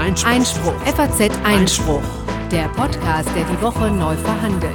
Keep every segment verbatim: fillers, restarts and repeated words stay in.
Einspruch. Einspruch. F A Z Einspruch. Der Podcast, der die Woche neu verhandelt.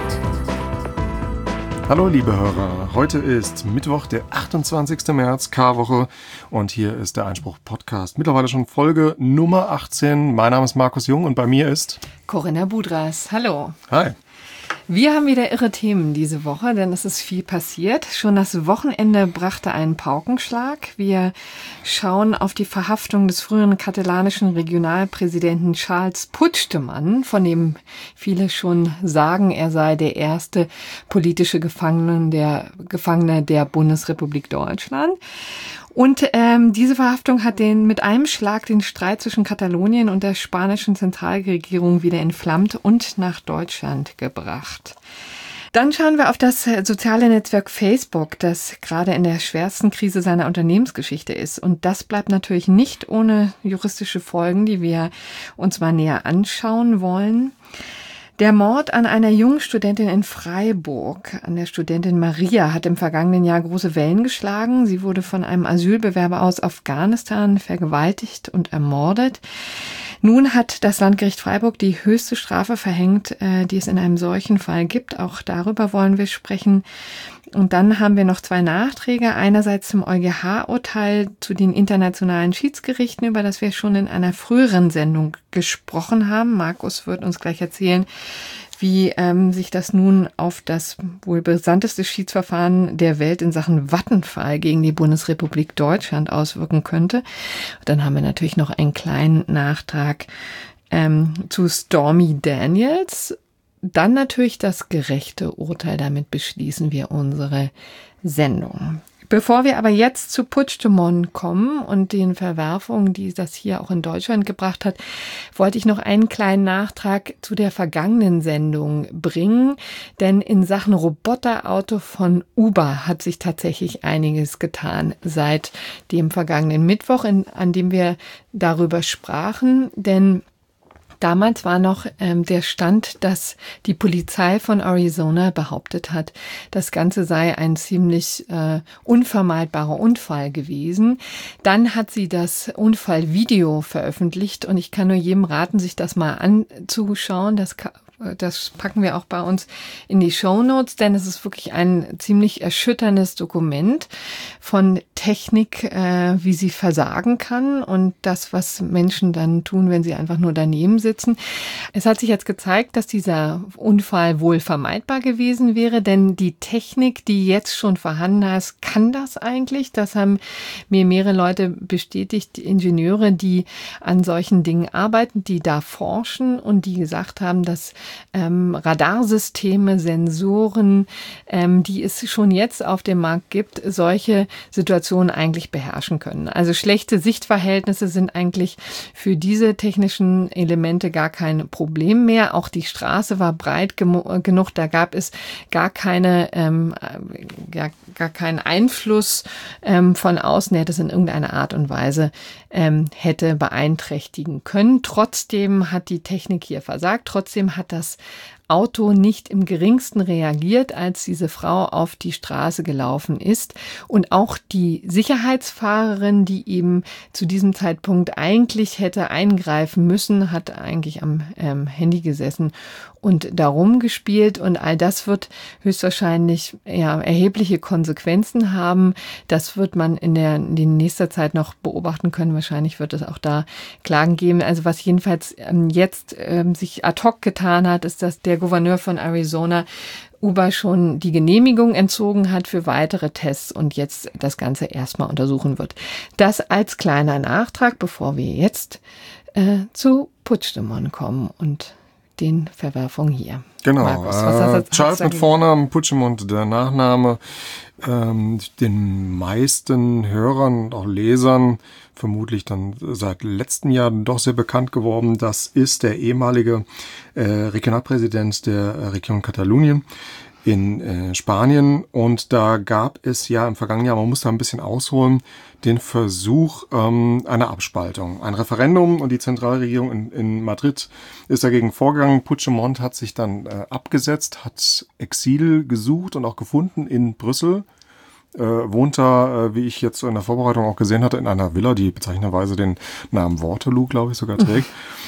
Hallo liebe Hörer, heute ist Mittwoch, der achtundzwanzigster März, Karwoche, und hier ist der Einspruch-Podcast. Mittlerweile schon Folge Nummer achtzehn. Mein Name ist Markus Jung und bei mir ist Corinna Budras. Hallo. Hi. Wir haben wieder irre Themen diese Woche, denn es ist viel passiert. Schon das Wochenende brachte einen Paukenschlag. Wir schauen auf die Verhaftung des früheren katalanischen Regionalpräsidenten Charles Puigdemont, von dem viele schon sagen, er sei der erste politische Gefangene der, Gefangene der Bundesrepublik Deutschland. Und ähm, diese Verhaftung hat den mit einem Schlag den Streit zwischen Katalonien und der spanischen Zentralregierung wieder entflammt und nach Deutschland gebracht. Dann schauen wir auf das soziale Netzwerk Facebook, das gerade in der schwersten Krise seiner Unternehmensgeschichte ist. Und das bleibt natürlich nicht ohne juristische Folgen, die wir uns mal näher anschauen wollen. Der Mord an einer jungen Studentin in Freiburg, an der Studentin Maria, hat im vergangenen Jahr große Wellen geschlagen. Sie wurde von einem Asylbewerber aus Afghanistan vergewaltigt und ermordet. Nun hat das Landgericht Freiburg die höchste Strafe verhängt, die es in einem solchen Fall gibt. Auch darüber wollen wir sprechen. Und dann haben wir noch zwei Nachträge. Einerseits zum EuGH-Urteil zu den internationalen Schiedsgerichten, über das wir schon in einer früheren Sendung gesprochen haben. Markus wird uns gleich erzählen, wie ähm, sich das nun auf das wohl brisanteste Schiedsverfahren der Welt in Sachen Vattenfall gegen die Bundesrepublik Deutschland auswirken könnte. Und dann haben wir natürlich noch einen kleinen Nachtrag ähm, zu Stormy Daniels. Dann natürlich das gerechte Urteil. Damit beschließen wir unsere Sendung. Bevor wir aber jetzt zu Puigdemont kommen und den Verwerfungen, die das hier auch in Deutschland gebracht hat, wollte ich noch einen kleinen Nachtrag zu der vergangenen Sendung bringen. Denn in Sachen Roboterauto von Uber hat sich tatsächlich einiges getan seit dem vergangenen Mittwoch, in, an dem wir darüber sprachen. Denn damals war noch ähm, der Stand, dass die Polizei von Arizona behauptet hat, das Ganze sei ein ziemlich äh, unvermeidbarer Unfall gewesen. Dann hat sie das Unfallvideo veröffentlicht und ich kann nur jedem raten, sich das mal anzuschauen. Das kann Das packen wir auch bei uns in die Shownotes, denn es ist wirklich ein ziemlich erschütterndes Dokument von Technik, äh, wie sie versagen kann und das, was Menschen dann tun, wenn sie einfach nur daneben sitzen. Es hat sich jetzt gezeigt, dass dieser Unfall wohl vermeidbar gewesen wäre, denn die Technik, die jetzt schon vorhanden ist, kann das eigentlich. Das haben mir mehrere Leute bestätigt, Ingenieure, die an solchen Dingen arbeiten, die da forschen und die gesagt haben, dass Ähm, Radarsysteme, Sensoren, ähm, die es schon jetzt auf dem Markt gibt, solche Situationen eigentlich beherrschen können. Also schlechte Sichtverhältnisse sind eigentlich für diese technischen Elemente gar kein Problem mehr. Auch die Straße war breit gemu- genug, da gab es gar keine, ähm, gar, gar keinen Einfluss ähm, von außen, der das in irgendeiner Art und Weise ähm, hätte beeinträchtigen können. Trotzdem hat die Technik hier versagt, trotzdem hat das Auto nicht im geringsten reagiert, als diese Frau auf die Straße gelaufen ist. Und auch die Sicherheitsfahrerin, die eben zu diesem Zeitpunkt eigentlich hätte eingreifen müssen, hat eigentlich am ähm, Handy gesessen und darum gespielt. Und all das wird höchstwahrscheinlich ja, erhebliche Konsequenzen haben. Das wird man in der in nächster Zeit noch beobachten können. Wahrscheinlich wird es auch da Klagen geben. Also was jedenfalls ähm, jetzt ähm, sich ad hoc getan hat, ist, dass der Gouverneur von Arizona Uber schon die Genehmigung entzogen hat für weitere Tests und jetzt das Ganze erstmal untersuchen wird. Das als kleiner Nachtrag, bevor wir jetzt äh, zu Puigdemont kommen und den Verwerfungen hier. Genau, Markus, was äh, Charles mit Vornamen, Puigdemont der Nachname. Ähm, den meisten Hörern und auch Lesern vermutlich dann seit letzten Jahr doch sehr bekannt geworden. Das ist der ehemalige äh, Regionalpräsident der Region Katalonien in äh, Spanien. Und da gab es ja im vergangenen Jahr, man muss da ein bisschen ausholen, den Versuch ähm, einer Abspaltung. Ein Referendum und die Zentralregierung in, in Madrid ist dagegen vorgegangen. Puigdemont hat sich dann äh, abgesetzt, hat Exil gesucht und auch gefunden in Brüssel. äh, wohnt da, äh, wie ich jetzt in der Vorbereitung auch gesehen hatte, in einer Villa, die bezeichnenderweise den Namen Waterloo, glaube ich, sogar trägt.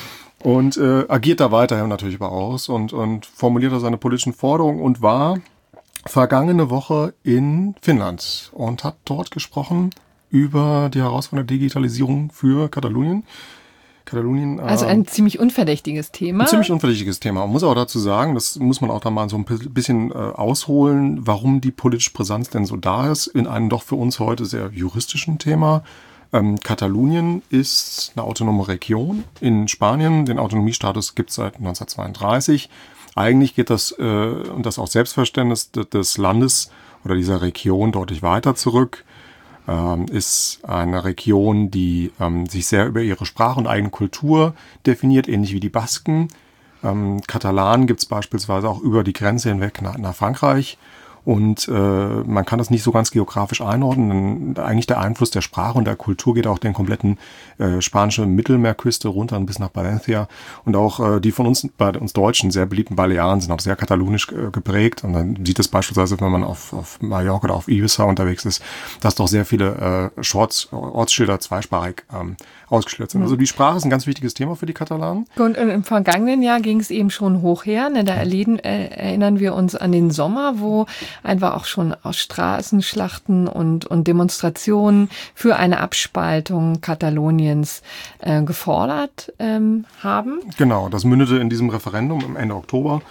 Und äh, agiert da weiterhin natürlich aber aus und, und formuliert da seine politischen Forderungen und war vergangene Woche in Finnland und hat dort gesprochen über die Herausforderung der Digitalisierung für Katalonien. Katalonien. Also ein äh, ziemlich unverdächtiges Thema. Ein ziemlich unverdächtiges Thema. Man muss auch dazu sagen, das muss man auch da mal so ein bisschen äh, ausholen, warum die politische Brisanz denn so da ist in einem doch für uns heute sehr juristischen Thema. Ähm, Katalonien ist eine autonome Region in Spanien. Den Autonomiestatus gibt es seit neunzehnhundertzweiunddreißig. Eigentlich geht das, äh, und das auch Selbstverständnis des Landes oder dieser Region deutlich weiter zurück. Ähm, ist eine Region, die ähm, sich sehr über ihre Sprache und eigene Kultur definiert, ähnlich wie die Basken. Ähm, Katalanen gibt es beispielsweise auch über die Grenze hinweg nach, nach Frankreich. Und äh, man kann das nicht so ganz geografisch einordnen. Denn eigentlich der Einfluss der Sprache und der Kultur geht auch den kompletten äh, spanische Mittelmeerküste runter bis nach Valencia. Und auch äh, die von uns, bei uns Deutschen sehr beliebten Balearen sind auch sehr katalonisch äh, geprägt. Und dann sieht es beispielsweise, wenn man auf, auf Mallorca oder auf Ibiza unterwegs ist, dass doch sehr viele äh, Shorts, Ortsschilder zweisprachig ähm, ausgeschildert sind. Also die Sprache ist ein ganz wichtiges Thema für die Katalanen. Und im vergangenen Jahr ging es eben schon hoch her. Ne? Da erleben, äh, erinnern wir uns an den Sommer, wo einfach auch schon aus Straßenschlachten und, und Demonstrationen für eine Abspaltung Kataloniens äh, gefordert ähm, haben. Genau, das mündete in diesem Referendum im Ende Oktober.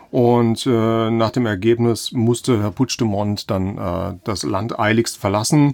Und äh, nach dem Ergebnis musste Herr Puigdemont dann äh, das Land eiligst verlassen.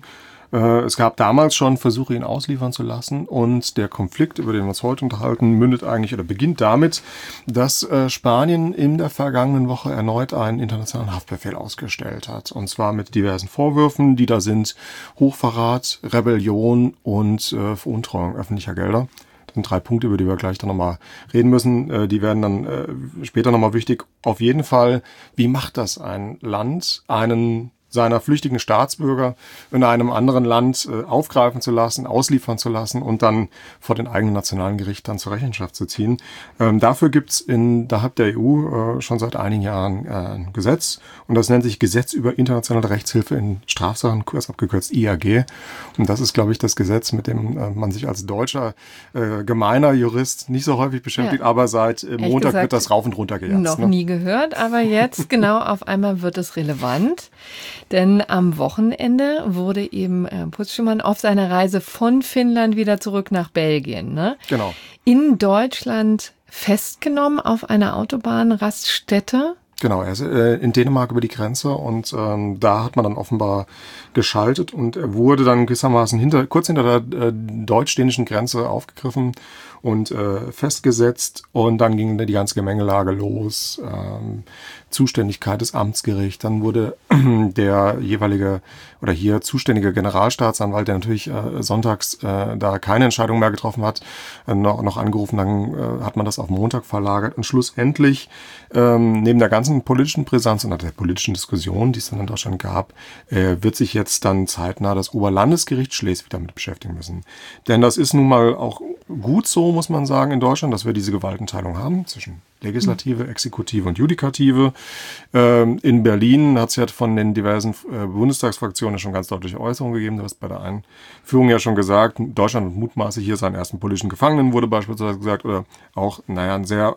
Es gab damals schon Versuche, ihn ausliefern zu lassen, und der Konflikt, über den wir uns heute unterhalten, mündet eigentlich oder beginnt damit, dass äh, Spanien in der vergangenen Woche erneut einen internationalen Haftbefehl ausgestellt hat. Und zwar mit diversen Vorwürfen, die da sind: Hochverrat, Rebellion und äh, Veruntreuung öffentlicher Gelder. Das sind drei Punkte, über die wir gleich dann nochmal reden müssen. Äh, die werden dann äh, später nochmal wichtig. Auf jeden Fall, wie macht das ein Land, einen seiner flüchtigen Staatsbürger in einem anderen Land äh, aufgreifen zu lassen, ausliefern zu lassen und dann vor den eigenen nationalen Gericht dann zur Rechenschaft zu ziehen. Ähm, dafür gibt's innerhalb der E U äh, schon seit einigen Jahren äh, ein Gesetz, und das nennt sich Gesetz über internationale Rechtshilfe in Strafsachen, kurz abgekürzt I A G. Und das ist, glaube ich, das Gesetz, mit dem äh, man sich als deutscher äh, gemeiner Jurist nicht so häufig beschäftigt, ja. aber seit äh, Montag gesagt, wird das rauf und runter gejatzt. Noch ne? nie gehört, aber jetzt genau auf einmal wird es relevant. Denn am Wochenende wurde eben äh, Puigdemont auf seiner Reise von Finnland wieder zurück nach Belgien, ne? Genau. in Deutschland festgenommen auf einer Autobahnraststätte. Genau, er ist äh, in Dänemark über die Grenze, und ähm, da hat man dann offenbar geschaltet, und er wurde dann gewissermaßen hinter, kurz hinter der äh, deutsch-dänischen Grenze aufgegriffen und äh, festgesetzt, und dann ging die ganze Gemengelage los. Ähm, Zuständigkeit des Amtsgerichts, dann wurde der jeweilige oder hier zuständige Generalstaatsanwalt, der natürlich äh, sonntags äh, da keine Entscheidung mehr getroffen hat, äh, noch, noch angerufen, dann äh, hat man das auf Montag verlagert, und schlussendlich ähm, neben der ganzen politischen Brisanz und der politischen Diskussion, die es dann in Deutschland gab, äh, wird sich jetzt dann zeitnah das Oberlandesgericht Schleswig damit beschäftigen müssen. Denn das ist nun mal auch gut so, muss man sagen, in Deutschland, dass wir diese Gewaltenteilung haben zwischen Legislative, Exekutive und Judikative. Ähm, in Berlin hat es ja von den diversen äh, Bundestagsfraktionen schon ganz deutliche Äußerungen gegeben. Du hast bei der Einführung ja schon gesagt, Deutschland hat mutmaßlich hier seinen ersten politischen Gefangenen, wurde beispielsweise gesagt, oder auch, naja, ein sehr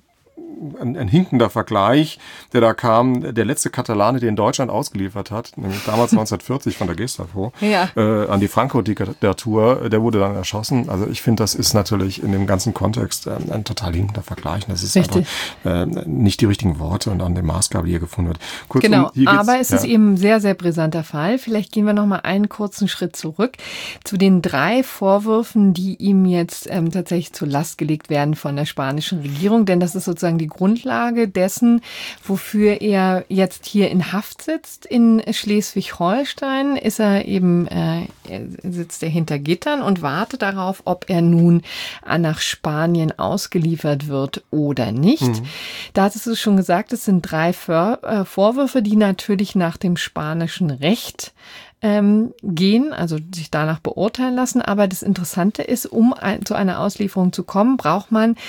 Ein, ein hinkender Vergleich, der da kam, der letzte Katalane, den Deutschland ausgeliefert hat, nämlich damals neunzehnhundertvierzig von der Gestapo, ja. äh, an die Franco-Diktatur, der wurde dann erschossen. Also ich finde, das ist natürlich in dem ganzen Kontext äh, ein total hinkender Vergleich. Das ist Richtig. einfach äh, nicht die richtigen Worte und an der Maßgabe, die hier gefunden wird. Kurz, genau, um, aber es ja. ist eben ein sehr, sehr brisanter Fall. Vielleicht gehen wir noch mal einen kurzen Schritt zurück zu den drei Vorwürfen, die ihm jetzt ähm, tatsächlich zur Last gelegt werden von der spanischen Regierung, denn das ist sozusagen die Grundlage dessen, wofür er jetzt hier in Haft sitzt. In Schleswig-Holstein ist er eben, äh, er sitzt er hinter Gittern und wartet darauf, ob er nun nach Spanien ausgeliefert wird oder nicht. Mhm. Da hattest du schon gesagt, es sind drei Vor- äh, Vorwürfe, die natürlich nach dem spanischen Recht ähm, gehen, also sich danach beurteilen lassen. Aber das Interessante ist, um ein, zu einer Auslieferung zu kommen, braucht man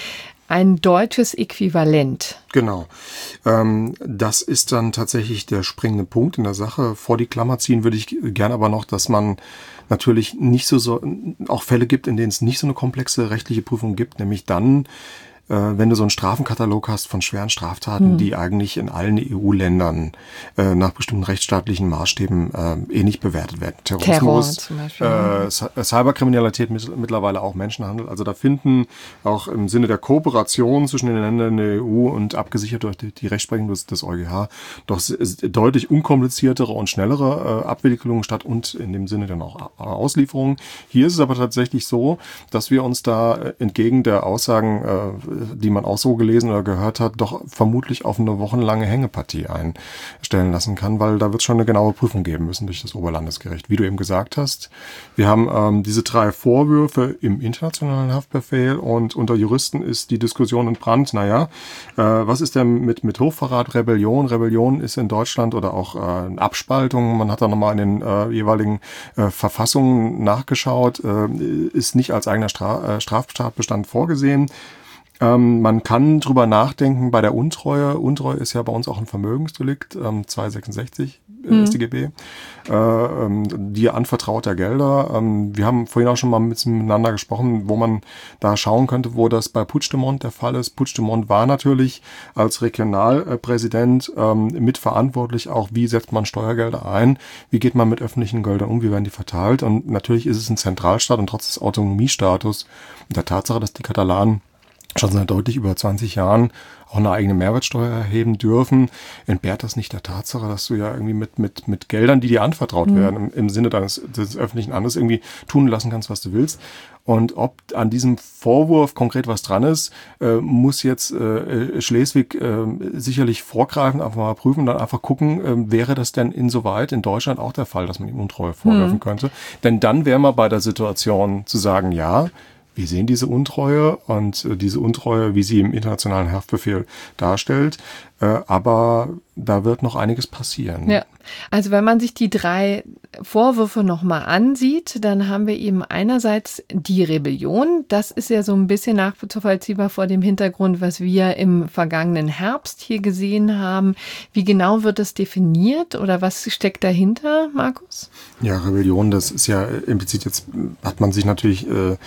ein deutsches Äquivalent. Genau. Ähm, das ist dann tatsächlich der springende Punkt in der Sache. Vor die Klammer ziehen würde ich gerne aber noch, dass man natürlich nicht so, so auch Fälle gibt, in denen es nicht so eine komplexe rechtliche Prüfung gibt, nämlich dann, wenn du so einen Strafenkatalog hast von schweren Straftaten, mhm. die eigentlich in allen E U-Ländern äh, nach bestimmten rechtsstaatlichen Maßstäben äh, ähnlich bewertet werden. Terrorismus, Terror zum Beispiel. Äh, Cyberkriminalität, mittlerweile auch Menschenhandel. Also da finden auch im Sinne der Kooperation zwischen den Ländern der E U und abgesichert durch die, die Rechtsprechung des, des EuGH doch deutlich unkompliziertere und schnellere äh, Abwicklungen statt und in dem Sinne dann auch Auslieferungen. Hier ist es aber tatsächlich so, dass wir uns da äh, entgegen der Aussagen äh, die man auch so gelesen oder gehört hat, doch vermutlich auf eine wochenlange Hängepartie einstellen lassen kann, weil da wird es schon eine genaue Prüfung geben müssen durch das Oberlandesgericht. Wie du eben gesagt hast, wir haben ähm, diese drei Vorwürfe im internationalen Haftbefehl und unter Juristen ist die Diskussion entbrannt. Naja, äh, was ist denn mit, mit Hochverrat, Rebellion? Rebellion ist in Deutschland oder auch äh, Abspaltung, man hat da nochmal in den äh, jeweiligen äh, Verfassungen nachgeschaut, äh, ist nicht als eigener Stra- äh, Straftatbestand vorgesehen. Ähm, man kann drüber nachdenken bei der Untreue. Untreue ist ja bei uns auch ein Vermögensdelikt, ähm, zweihundertsechsundsechzig mhm. S t G B, äh, ähm, die anvertrauter Gelder. Ähm, wir haben vorhin auch schon mal miteinander gesprochen, wo man da schauen könnte, wo das bei Puigdemont der Fall ist. Puigdemont war natürlich als Regionalpräsident ähm, mitverantwortlich, auch wie setzt man Steuergelder ein, wie geht man mit öffentlichen Geldern um, wie werden die verteilt. Und natürlich ist es ein Zentralstaat und trotz des Autonomiestatus und der Tatsache, dass die Katalanen schon seit deutlich über zwanzig Jahren auch eine eigene Mehrwertsteuer erheben dürfen, entbehrt das nicht der Tatsache, dass du ja irgendwie mit mit mit Geldern, die dir anvertraut mhm. werden, im, im Sinne deines des öffentlichen Amtes irgendwie tun lassen kannst, was du willst. Und ob an diesem Vorwurf konkret was dran ist, äh, muss jetzt äh, Schleswig äh, sicherlich vorgreifen, einfach mal prüfen und dann einfach gucken, äh, wäre das denn insoweit in Deutschland auch der Fall, dass man ihm Untreue vorwerfen mhm. könnte. Denn dann wäre man bei der Situation zu sagen, ja, wir sehen diese Untreue und äh, diese Untreue, wie sie im internationalen Haftbefehl darstellt. Äh, aber da wird noch einiges passieren. Ja, also wenn man sich die drei Vorwürfe nochmal ansieht, dann haben wir eben einerseits die Rebellion. Das ist ja so ein bisschen nachvollziehbar vor dem Hintergrund, was wir im vergangenen Herbst hier gesehen haben. Wie genau wird das definiert oder was steckt dahinter, Markus? Ja, Rebellion, das ist ja implizit jetzt, hat man sich natürlich äh,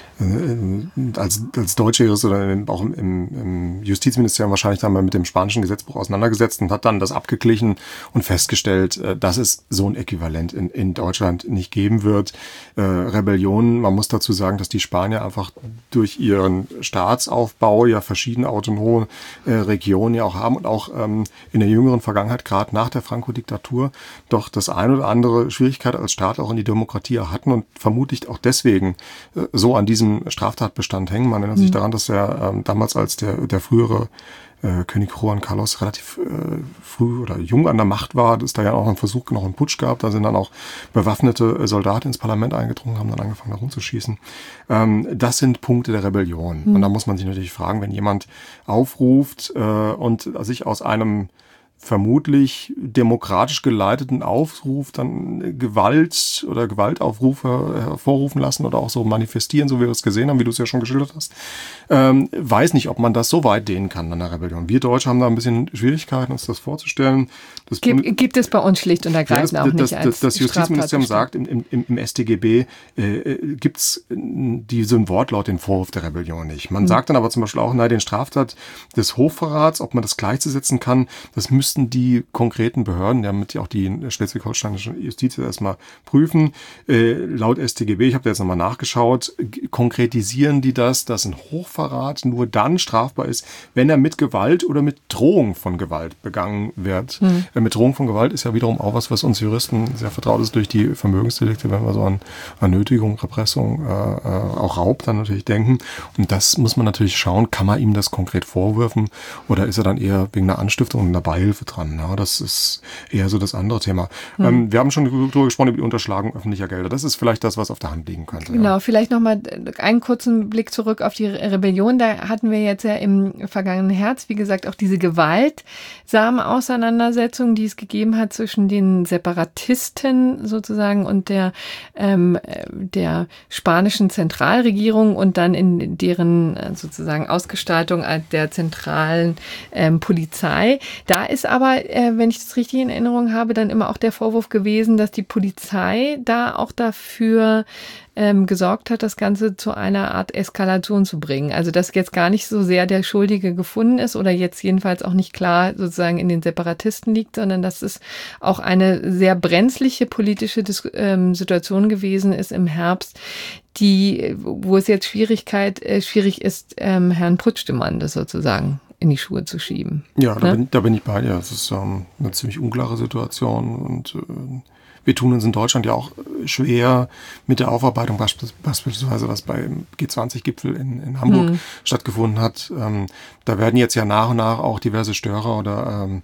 als, als deutscher Jurist oder auch im, im Justizministerium wahrscheinlich dann mal mit dem spanischen Gesetzbuch auseinandergesetzt und hat dann das abgeglichen und festgestellt, dass es so ein Äquivalent in, in Deutschland nicht geben wird. Äh, Rebellion, man muss dazu sagen, dass die Spanier einfach durch ihren Staatsaufbau ja verschiedene autonome äh, Regionen ja auch haben und auch ähm, in der jüngeren Vergangenheit, gerade nach der Franco-Diktatur, doch das ein oder andere Schwierigkeit als Staat auch in die Demokratie hatten und vermutlich auch deswegen äh, so an diesem Straftatbestand hängen. Man erinnert mhm. sich daran, dass er ähm, damals als der, der frühere äh, König Juan Carlos relativ äh, früh oder jung an der Macht war, dass da ja auch ein Versuch, noch einen Putsch gab. Da sind dann auch bewaffnete äh, Soldaten ins Parlament eingedrungen, haben dann angefangen, da rumzuschießen. Ähm, das sind Punkte der Rebellion. Mhm. Und da muss man sich natürlich fragen, wenn jemand aufruft äh, und sich aus einem vermutlich demokratisch geleiteten Aufruf dann Gewalt oder Gewaltaufrufe hervorrufen lassen oder auch so manifestieren, so wie wir es gesehen haben, wie du es ja schon geschildert hast. Ähm, weiß nicht, ob man das so weit dehnen kann an der Rebellion. Wir Deutsche haben da ein bisschen Schwierigkeiten, uns das vorzustellen. Das gibt, gibt es bei uns schlicht und ergreifend ja, das, auch nicht das, als Das, das Justizministerium sagt, im, im, im S t G B äh, gibt es diesen Wortlaut, den Vorwurf der Rebellion nicht. Man mhm. sagt dann aber zum Beispiel auch, na, den Straftat des Hochverrats, ob man das gleichzusetzen kann, das müsste die konkreten Behörden, damit auch die schleswig-holsteinische Justiz erstmal prüfen. Äh, laut S t G B, ich habe da jetzt nochmal nachgeschaut, g- konkretisieren die das, dass ein Hochverrat nur dann strafbar ist, wenn er mit Gewalt oder mit Drohung von Gewalt begangen wird. Mhm. Äh, mit Drohung von Gewalt ist ja wiederum auch was, was uns Juristen sehr vertraut ist durch die Vermögensdelikte, wenn wir so an, an Nötigung, Repressung, äh, auch Raub dann natürlich denken. Und das muss man natürlich schauen, kann man ihm das konkret vorwerfen oder ist er dann eher wegen einer Anstiftung und einer Beihilfe Vorwürfe dran. Ja, das ist eher so das andere Thema. Hm. Ähm, wir haben schon darüber gesprochen, über die Unterschlagung öffentlicher Gelder. Das ist vielleicht das, was auf der Hand liegen könnte. Genau, ja. Vielleicht nochmal einen kurzen Blick zurück auf die Rebellion. Da hatten wir jetzt ja im vergangenen Herbst, wie gesagt, auch diese gewaltsame Auseinandersetzung, die es gegeben hat zwischen den Separatisten sozusagen und der, ähm, der spanischen Zentralregierung und dann in deren sozusagen Ausgestaltung der zentralen ähm, Polizei. Da ist aber, äh, wenn ich das richtig in Erinnerung habe, dann immer auch der Vorwurf gewesen, dass die Polizei da auch dafür ähm, gesorgt hat, das Ganze zu einer Art Eskalation zu bringen. Also dass jetzt gar nicht so sehr der Schuldige gefunden ist oder jetzt jedenfalls auch nicht klar sozusagen in den Separatisten liegt, sondern dass es auch eine sehr brenzliche politische Dis- ähm, Situation gewesen ist im Herbst, die, wo es jetzt Schwierigkeit, äh, schwierig ist, ähm, Herrn Puigdemont das sozusagen in die Schuhe zu schieben. Ja, da, ne? bin, da bin ich bei dir. Es ist ähm, eine ziemlich unklare Situation und äh, wir tun uns in Deutschland ja auch schwer mit der Aufarbeitung, beispielsweise was beim G zwanzig-Gipfel in, in Hamburg hm. stattgefunden hat. Ähm, da werden jetzt ja nach und nach auch diverse Störer oder ähm,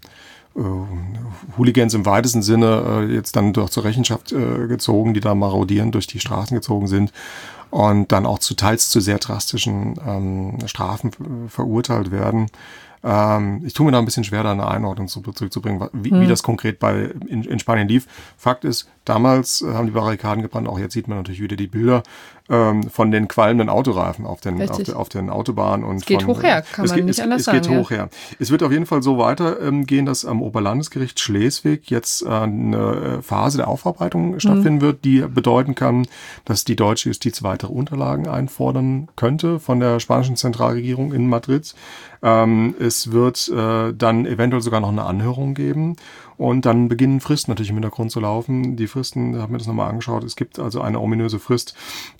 äh, Hooligans im weitesten Sinne äh, jetzt dann doch zur Rechenschaft äh, gezogen, die da marodierend durch die Straßen gezogen sind und dann auch zu teils zu sehr drastischen ähm, Strafen äh, verurteilt werden. Ähm, ich tue mir da ein bisschen schwer, da eine Einordnung zu, zurückzubringen, wie, hm. wie das konkret bei in, in Spanien lief. Fakt ist, damals äh, haben die Barrikaden gebrannt, auch jetzt sieht man natürlich wieder die Bilder ähm, von den qualmenden Autoreifen auf den, auf, de, auf den Autobahnen. Und es geht von, hoch her, kann es man geht, nicht es, anders es sagen. Es geht hoch her. Es wird auf jeden Fall so weitergehen, ähm, dass am Oberlandesgericht Schleswig jetzt äh, eine Phase der Aufarbeitung hm. stattfinden wird, die bedeuten kann, dass die deutsche Justiz weitere Unterlagen einfordern könnte von der spanischen Zentralregierung in Madrid. Ähm, es wird äh, dann eventuell sogar noch eine Anhörung geben und dann beginnen Fristen natürlich im Hintergrund zu laufen. Die Fristen, da haben wir das nochmal angeschaut, es gibt also eine ominöse Frist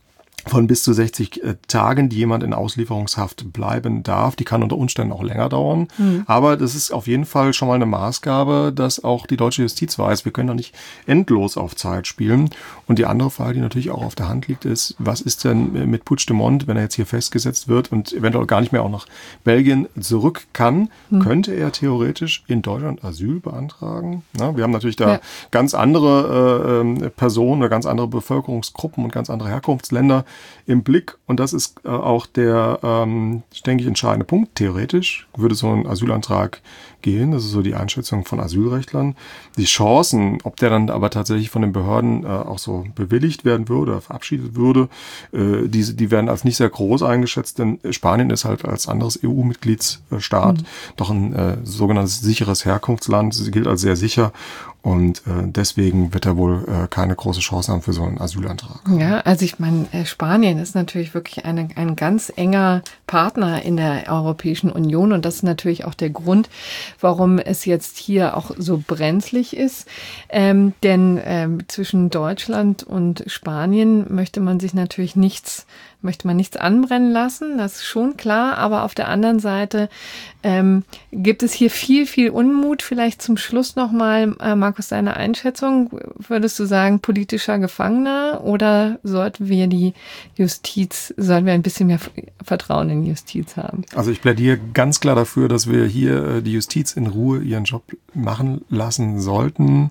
von bis zu sechzig äh, Tagen, die jemand in Auslieferungshaft bleiben darf. Die kann unter Umständen auch länger dauern. Mhm. Aber das ist auf jeden Fall schon mal eine Maßgabe, dass auch die deutsche Justiz weiß, wir können doch nicht endlos auf Zeit spielen. Und die andere Frage, die natürlich auch auf der Hand liegt, ist, was ist denn mit Puigdemont, wenn er jetzt hier festgesetzt wird und eventuell gar nicht mehr auch nach Belgien zurück kann, mhm. könnte er theoretisch in Deutschland Asyl beantragen? Na, wir haben natürlich da ja. ganz andere äh, Personen oder ganz andere Bevölkerungsgruppen und ganz andere Herkunftsländer im Blick und das ist äh, auch der, ähm, denke ich, entscheidende Punkt. Theoretisch würde so ein Asylantrag gehen, das ist so die Einschätzung von Asylrechtlern. Die Chancen, ob der dann aber tatsächlich von den Behörden äh, auch so bewilligt werden würde oder verabschiedet würde, äh, die, die werden als nicht sehr groß eingeschätzt, denn Spanien ist halt als anderes E U-Mitgliedsstaat mhm. doch ein äh, sogenanntes sicheres Herkunftsland, sie gilt als sehr sicher und äh, deswegen wird er wohl äh, keine große Chance haben für so einen Asylantrag. Ja, also ich meine, Spanien ist natürlich wirklich eine, ein ganz enger Partner in der Europäischen Union und das ist natürlich auch der Grund, warum es jetzt hier auch so brenzlig ist. Ähm, denn ähm, zwischen Deutschland und Spanien möchte man sich natürlich nichts möchte man nichts anbrennen lassen, das ist schon klar, aber auf der anderen Seite ähm, gibt es hier viel, viel Unmut. Vielleicht zum Schluss nochmal, äh, Markus, deine Einschätzung. Würdest du sagen, politischer Gefangener oder sollten wir die Justiz, sollten wir ein bisschen mehr Vertrauen in die Justiz haben? Also ich plädiere ganz klar dafür, dass wir hier äh, die Justiz in Ruhe ihren Job machen lassen sollten.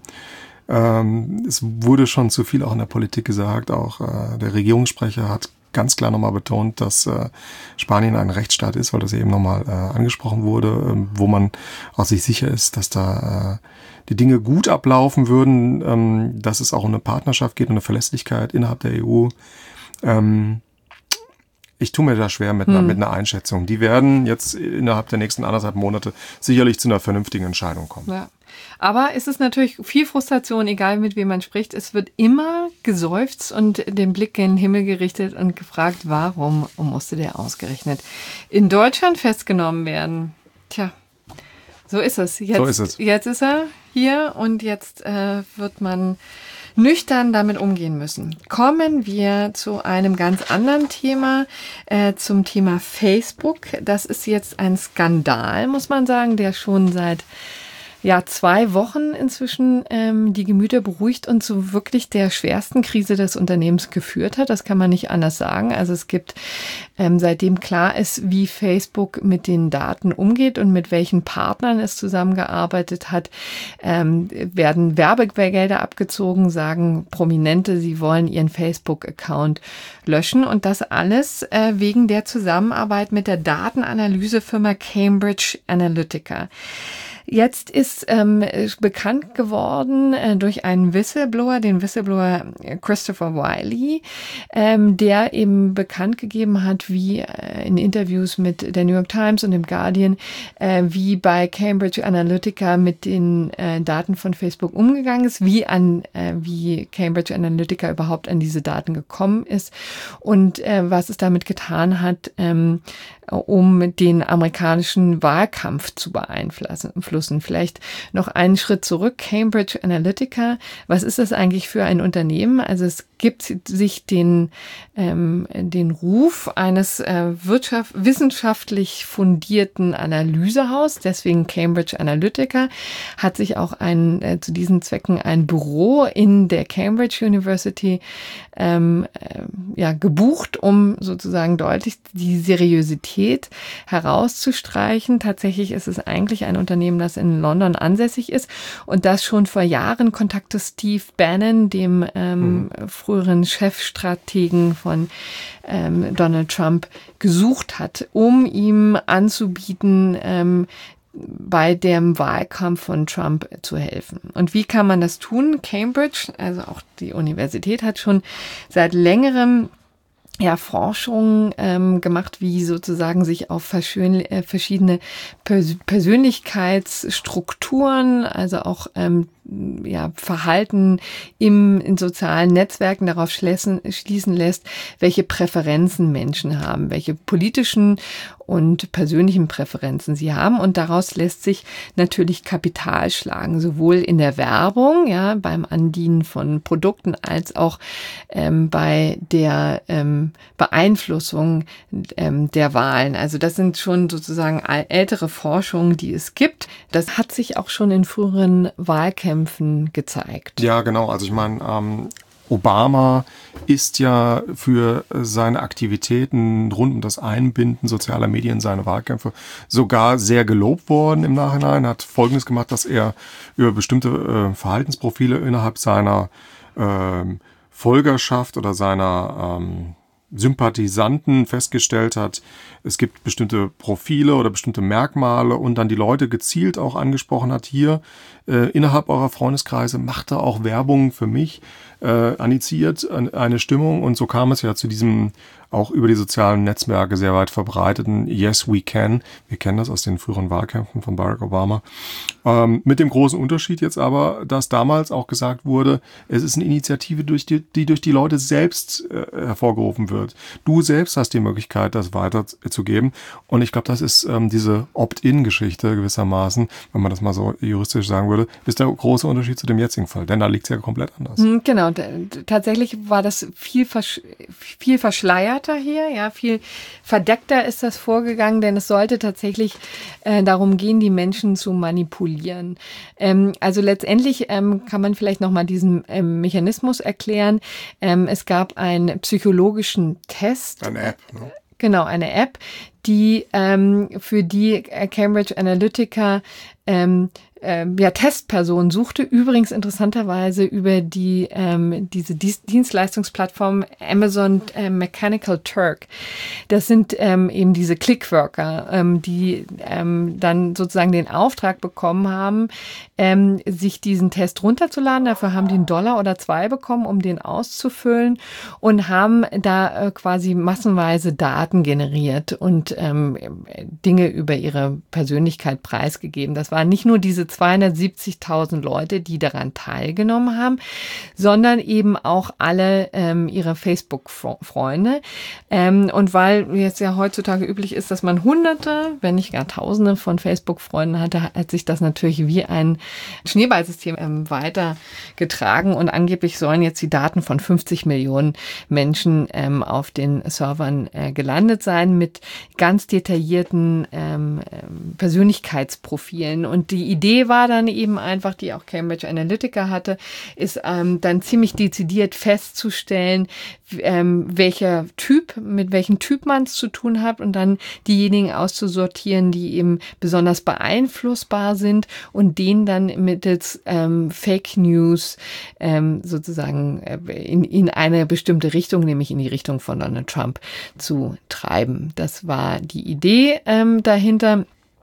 Ähm, es wurde schon zu viel auch in der Politik gesagt, auch äh, der Regierungssprecher hat ganz klar nochmal betont, dass äh, Spanien ein Rechtsstaat ist, weil das eben nochmal äh, angesprochen wurde, äh, wo man auch sich sicher ist, dass da äh, die Dinge gut ablaufen würden, ähm, dass es auch um eine Partnerschaft geht und eine Verlässlichkeit innerhalb der E U. Ähm, ich tue mir da schwer mit, hm. einer, mit einer Einschätzung. Die werden jetzt innerhalb der nächsten anderthalb Monate sicherlich zu einer vernünftigen Entscheidung kommen. Ja. Aber es ist natürlich viel Frustration, egal mit wem man spricht. Es wird immer geseufzt und den Blick in den Himmel gerichtet und gefragt, warum musste der ausgerechnet in Deutschland festgenommen werden? Tja, so ist es. Jetzt, so ist es. Jetzt ist er hier und jetzt äh, wird man nüchtern damit umgehen müssen. Kommen wir zu einem ganz anderen Thema, äh, zum Thema Facebook. Das ist jetzt ein Skandal, muss man sagen, der schon seit ja zwei Wochen inzwischen ähm, die Gemüter beruhigt und zu wirklich der schwersten Krise des Unternehmens geführt hat. Das kann man nicht anders sagen. Also es gibt, ähm, seitdem klar ist, wie Facebook mit den Daten umgeht und mit welchen Partnern es zusammengearbeitet hat, ähm, werden Werbegelder abgezogen, sagen Prominente, sie wollen ihren Facebook-Account löschen und das alles äh, wegen der Zusammenarbeit mit der Datenanalysefirma Cambridge Analytica. Jetzt ist ähm, bekannt geworden äh, durch einen Whistleblower, den Whistleblower Christopher Wiley, ähm, der eben bekannt gegeben hat, wie äh, in Interviews mit der New York Times und dem Guardian, äh, wie bei Cambridge Analytica mit den äh, Daten von Facebook umgegangen ist, wie an äh, wie Cambridge Analytica überhaupt an diese Daten gekommen ist und äh, was es damit getan hat, ähm, um den amerikanischen Wahlkampf zu beeinflussen. Vielleicht noch einen Schritt zurück. Cambridge Analytica, was ist das eigentlich für ein Unternehmen? Also es gibt sich den, ähm, den Ruf eines äh, Wirtschaft, wissenschaftlich fundierten Analysehaus, deswegen Cambridge Analytica, hat sich auch ein, äh, zu diesen Zwecken ein Büro in der Cambridge University ähm, äh, ja, gebucht, um sozusagen deutlich die Seriosität herauszustreichen. Tatsächlich ist es eigentlich ein Unternehmen, das in London ansässig ist und das schon vor Jahren Kontakt zu Steve Bannon, dem ähm, mhm. früheren Chefstrategen von ähm, Donald Trump, gesucht hat, um ihm anzubieten, ähm, bei dem Wahlkampf von Trump zu helfen. Und wie kann man das tun? Cambridge, also auch die Universität, hat schon seit längerem ja, Forschung ähm, gemacht, wie sozusagen sich auf verschön, äh, verschiedene Pers- Persönlichkeitsstrukturen, also auch ähm, ja, Verhalten im, in sozialen Netzwerken darauf schließen, schließen lässt, welche Präferenzen Menschen haben, welche politischen und persönlichen Präferenzen sie haben. Und daraus lässt sich natürlich Kapital schlagen, sowohl in der Werbung, ja, beim Andienen von Produkten, als auch ähm, bei der ähm, Beeinflussung ähm, der Wahlen. Also das sind schon sozusagen ältere Forschungen, die es gibt. Das hat sich auch schon in früheren Wahlkämpfen gezeigt. Ja, genau. Also ich meine, ähm, Obama ist ja für seine Aktivitäten rund um das Einbinden sozialer Medien in seine Wahlkämpfe sogar sehr gelobt worden im Nachhinein. Hat Folgendes gemacht, dass er über bestimmte äh, Verhaltensprofile innerhalb seiner äh, Folgerschaft oder seiner ähm, Sympathisanten festgestellt hat, es gibt bestimmte Profile oder bestimmte Merkmale und dann die Leute gezielt auch angesprochen hat, hier äh, innerhalb eurer Freundeskreise macht er auch Werbung für mich, äh, initiiert eine Stimmung und so kam es ja zu diesem auch über die sozialen Netzwerke sehr weit verbreiteten Yes, we can. Wir kennen das aus den früheren Wahlkämpfen von Barack Obama. Ähm, mit dem großen Unterschied jetzt aber, dass damals auch gesagt wurde, es ist eine Initiative, durch die, die durch die Leute selbst äh, hervorgerufen wird. Du selbst hast die Möglichkeit, das weiterzugeben. Und ich glaube, das ist ähm, diese Opt-in-Geschichte gewissermaßen, wenn man das mal so juristisch sagen würde, ist der große Unterschied zu dem jetzigen Fall. Denn da liegt es ja komplett anders. Genau. Tatsächlich war das viel, versch- viel verschleiert hier, ja, viel verdeckter ist das vorgegangen, denn es sollte tatsächlich äh, darum gehen, die Menschen zu manipulieren. Ähm, also letztendlich ähm, kann man vielleicht nochmal diesen ähm, Mechanismus erklären. Ähm, es gab einen psychologischen Test. Eine App, ne? Genau, eine App, die ähm, für die Cambridge Analytica ähm, ähm, ja, Testpersonen suchte, übrigens interessanterweise über die ähm, diese Dienstleistungsplattform Amazon äh, Mechanical Turk. Das sind ähm, eben diese Clickworker, ähm, die ähm, dann sozusagen den Auftrag bekommen haben, ähm, sich diesen Test runterzuladen. Dafür haben die einen Dollar oder zwei bekommen, um den auszufüllen und haben da äh, quasi massenweise Daten generiert und ähm, Dinge über ihre Persönlichkeit preisgegeben. Das waren nicht nur diese zweihundertsiebzigtausend Leute, die daran teilgenommen haben, sondern eben auch alle ähm, ihre Facebook-Freunde. Ähm, und weil jetzt ja heutzutage üblich ist, dass man Hunderte, wenn nicht gar Tausende von Facebook-Freunden hatte, hat sich das natürlich wie ein Schneeballsystem ähm, weitergetragen und angeblich sollen jetzt die Daten von fünfzig Millionen Menschen ähm, auf den Servern äh, gelandet sein mit ganz detaillierten ähm, Persönlichkeitsprofilen. Und die Idee war dann eben einfach, die auch Cambridge Analytica hatte, ist ähm, dann ziemlich dezidiert festzustellen, ähm, welcher Typ, mit welchem Typ man es zu tun hat und dann diejenigen auszusortieren, die eben besonders beeinflussbar sind und denen dann mittels ähm, Fake News ähm, sozusagen äh, in, in eine bestimmte Richtung, nämlich in die Richtung von Donald Trump, zu treiben. Das war die Idee ähm, dahinter.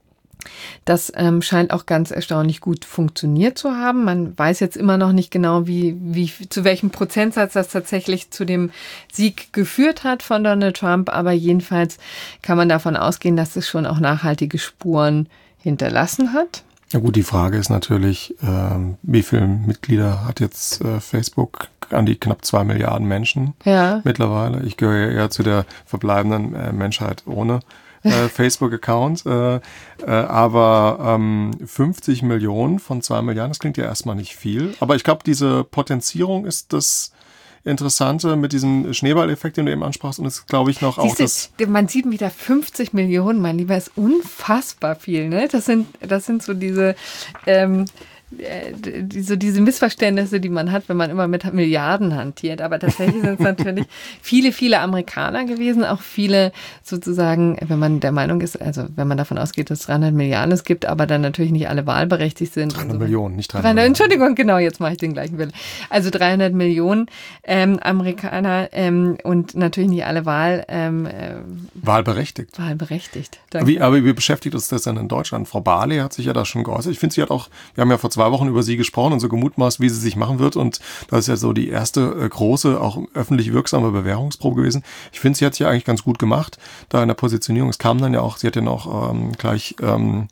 Das ähm, scheint auch ganz erstaunlich gut funktioniert zu haben. Man weiß jetzt immer noch nicht genau, wie, wie, zu welchem Prozentsatz das tatsächlich zu dem Sieg geführt hat von Donald Trump. Aber jedenfalls kann man davon ausgehen, dass es schon auch nachhaltige Spuren hinterlassen hat. Ja gut, die Frage ist natürlich, äh, wie viele Mitglieder hat jetzt äh, Facebook? An die knapp zwei Milliarden Menschen ja. mittlerweile. Ich gehöre eher zu der verbleibenden äh, Menschheit ohne äh, Facebook-Account. Äh, äh, aber ähm, fünfzig Millionen von zwei Milliarden, das klingt ja erstmal nicht viel. Aber ich glaube, diese Potenzierung ist das Interessante mit diesem Schneeballeffekt, den du eben ansprachst. Und das glaube ich noch auch das. Man sieht wieder fünfzig Millionen, mein Lieber, ist unfassbar viel. Ne? Das sind, das sind so diese, ähm, die, so diese Missverständnisse, die man hat, wenn man immer mit Milliarden hantiert. Aber tatsächlich sind es natürlich viele, viele Amerikaner gewesen, auch viele sozusagen, wenn man der Meinung ist, also wenn man davon ausgeht, dass es dreihundert Milliarden es gibt, aber dann natürlich nicht alle wahlberechtigt sind. dreihundert so. Millionen, nicht dreihundert. dreihundert, Entschuldigung, genau, jetzt mache ich den gleichen Bild. Also dreihundert Millionen ähm, Amerikaner ähm, und natürlich nicht alle Wahl, ähm, äh, wahlberechtigt. Wahlberechtigt. Wie, aber wie beschäftigt uns das denn in Deutschland? Frau Barley hat sich ja da schon geäußert. Ich finde, sie hat auch, wir haben ja vor zwei Wochen über sie gesprochen und so gemutmaßt, wie sie sich machen wird. Und das ist ja so die erste äh, große, auch öffentlich wirksame Bewährungsprobe gewesen. Ich finde, sie hat es ja eigentlich ganz gut gemacht, da in der Positionierung. Es kam dann ja auch, sie hat ja auch ähm, gleich ähm,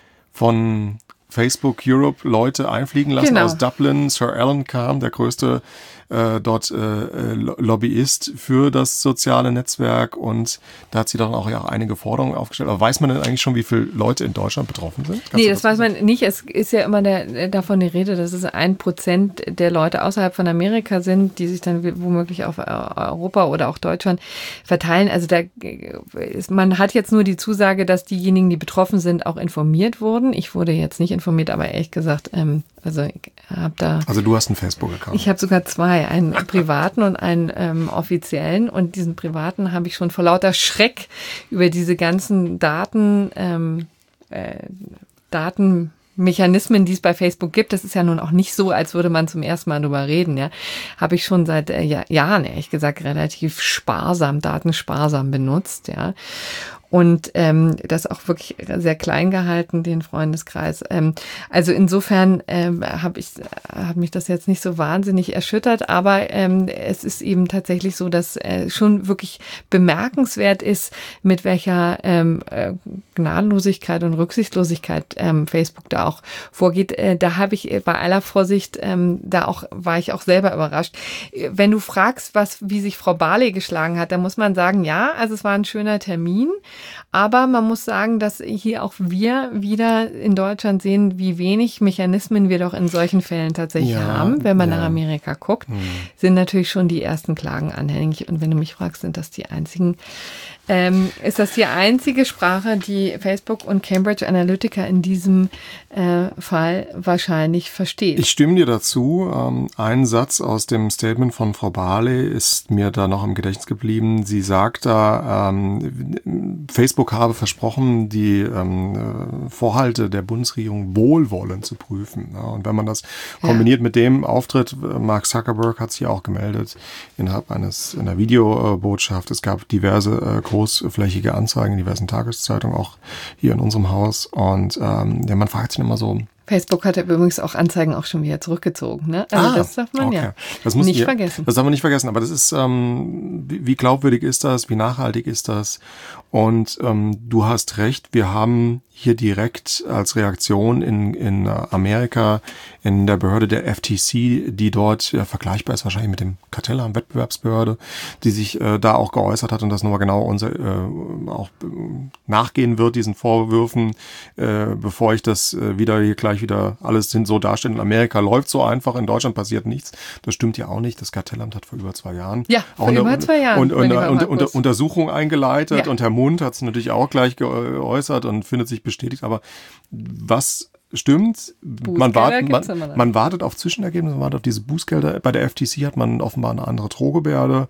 von Facebook Europe Leute einfliegen lassen genau. aus Dublin. Sir Alan kam, der größte äh, dort äh, Lobbyist für das soziale Netzwerk, und da hat sie dann auch ja einige Forderungen aufgestellt. Aber weiß man denn eigentlich schon, wie viele Leute in Deutschland betroffen sind? Kannst nee, das, das weiß man nicht. Es ist ja immer der, davon die Rede, dass es ein Prozent der Leute außerhalb von Amerika sind, die sich dann womöglich auf Europa oder auch Deutschland verteilen. Also da ist, man hat jetzt nur die Zusage, dass diejenigen, die betroffen sind, auch informiert wurden. Ich wurde jetzt nicht informiert, aber ehrlich gesagt, ähm, also ich habe da... Also du hast einen Facebook-Account. Ich habe sogar zwei, einen privaten und einen ähm, offiziellen. Und diesen privaten habe ich schon vor lauter Schreck über diese ganzen Daten, ähm, äh, Datenmechanismen, die es bei Facebook gibt. Das ist ja nun auch nicht so, als würde man zum ersten Mal drüber reden. Ja, habe ich schon seit äh, Jahren, ehrlich gesagt, relativ sparsam, datensparsam benutzt. Ja. Und ähm, das auch wirklich sehr klein gehalten, den Freundeskreis. Ähm, also insofern ähm, habe ich, hat mich das jetzt nicht so wahnsinnig erschüttert, aber ähm, es ist eben tatsächlich so, dass äh, schon wirklich bemerkenswert ist, mit welcher ähm, äh, Gnadenlosigkeit und Rücksichtslosigkeit ähm, Facebook da auch vorgeht. Äh, da habe ich bei aller Vorsicht, ähm, da auch war ich auch selber überrascht. Wenn du fragst, was wie sich Frau Barley geschlagen hat, dann muss man sagen, ja, also es war ein schöner Termin. Aber man muss sagen, dass hier auch wir wieder in Deutschland sehen, wie wenig Mechanismen wir doch in solchen Fällen tatsächlich ja, haben. Wenn man ja. nach Amerika guckt, hm. sind natürlich schon die ersten Klagen anhängig. Und wenn du mich fragst, sind das die einzigen, ähm, ist das die einzige Sprache, die Facebook und Cambridge Analytica in diesem äh, Fall wahrscheinlich versteht. Ich stimme dir dazu. Ähm, ein Satz aus dem Statement von Frau Barley ist mir da noch im Gedächtnis geblieben. Sie sagt da, ähm, Facebook habe versprochen, die ähm, Vorhalte der Bundesregierung wohlwollend zu prüfen. Ja, und wenn man das kombiniert ja. mit dem Auftritt, Mark Zuckerberg hat sich ja auch gemeldet innerhalb eines einer Videobotschaft. Es gab diverse äh, großflächige Anzeigen in diversen Tageszeitungen, auch hier in unserem Haus. Und ähm, ja, man fragt sich immer so. Facebook hat ja übrigens auch Anzeigen auch schon wieder zurückgezogen, ne? Also ah, das darf man okay. ja das muss nicht ihr, vergessen. Das darf man nicht vergessen, aber das ist, ähm, wie, wie glaubwürdig ist das, wie nachhaltig ist das? Und ähm, du hast recht, wir haben hier direkt als Reaktion in, in Amerika, in der Behörde der F T C, die dort ja, vergleichbar ist wahrscheinlich mit dem Kartellamt, Wettbewerbsbehörde, die sich äh, da auch geäußert hat und das nochmal genau unser, äh, auch äh, nachgehen wird, diesen Vorwürfen, äh, bevor ich das äh, wieder hier gleich gleich wieder alles so darstellen. In Amerika läuft so einfach, in Deutschland passiert nichts. Das stimmt ja auch nicht. Das Kartellamt hat vor über zwei Jahren ja, auch vor eine über zwei Jahren, und, und, und, und, Untersuchung eingeleitet. Ja. Und Herr Mund hat es natürlich auch gleich geäußert und findet sich bestätigt. Aber was stimmt, man, wart, man, man wartet auf Zwischenergebnisse, man wartet auf diese Bußgelder. Bei der F T C hat man offenbar eine andere Drohgebärde.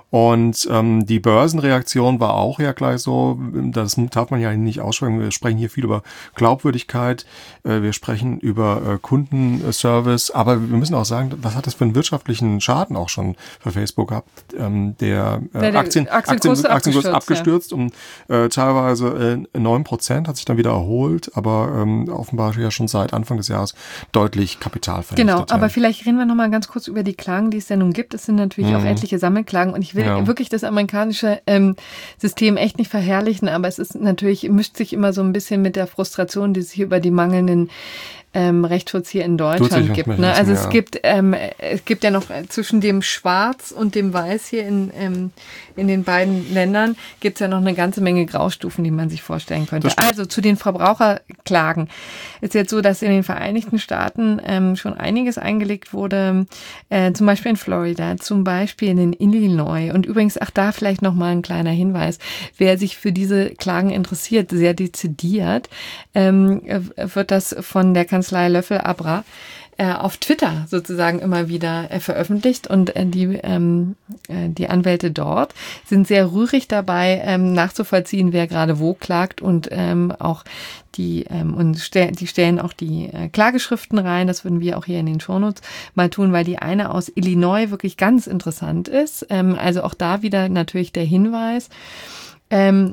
Und ähm, die Börsenreaktion war auch ja gleich so, das darf man ja nicht aussprechen, wir sprechen hier viel über Glaubwürdigkeit, äh, wir sprechen über äh, Kundenservice, aber wir müssen auch sagen, was hat das für einen wirtschaftlichen Schaden auch schon für Facebook gehabt? Ähm, der äh, ja, Aktien, Aktienkurs abgestürzt, abgestürzt ja. um äh, teilweise äh, neun Prozent, hat sich dann wieder erholt, aber ähm, offenbar ja schon seit Anfang des Jahres deutlich Kapital vernichtet. Genau, aber ja. vielleicht reden wir nochmal ganz kurz über die Klagen, die es denn nun gibt. Es sind natürlich mhm. auch etliche Sammelklagen und ich will Ja. wirklich das amerikanische ähm, System echt nicht verherrlichen, aber es ist natürlich, mischt sich immer so ein bisschen mit der Frustration, die sich über die mangelnden ähm, Rechtsschutz hier in Deutschland gibt. Ne? Also es gibt ähm, es gibt ja noch zwischen dem Schwarz und dem Weiß hier in ähm, in den beiden Ländern gibt es ja noch eine ganze Menge Graustufen, die man sich vorstellen könnte. Also zu den Verbraucherklagen ist jetzt so, dass in den Vereinigten Staaten ähm, schon einiges eingelegt wurde, äh, zum Beispiel in Florida, zum Beispiel in Illinois. Und übrigens auch da vielleicht noch mal ein kleiner Hinweis: Wer sich für diese Klagen interessiert, sehr dezidiert, ähm, wird das von der Kanzlei Löffel-Abra auf Twitter sozusagen immer wieder äh, veröffentlicht und äh, die ähm, äh, die Anwälte dort sind sehr rührig dabei, ähm, nachzuvollziehen, wer gerade wo klagt und ähm, auch die ähm, und stell, die stellen auch die äh, Klageschriften rein. Das würden wir auch hier in den Shownotes mal tun, weil die eine aus Illinois wirklich ganz interessant ist. Ähm, also auch da wieder natürlich der Hinweis. Ähm,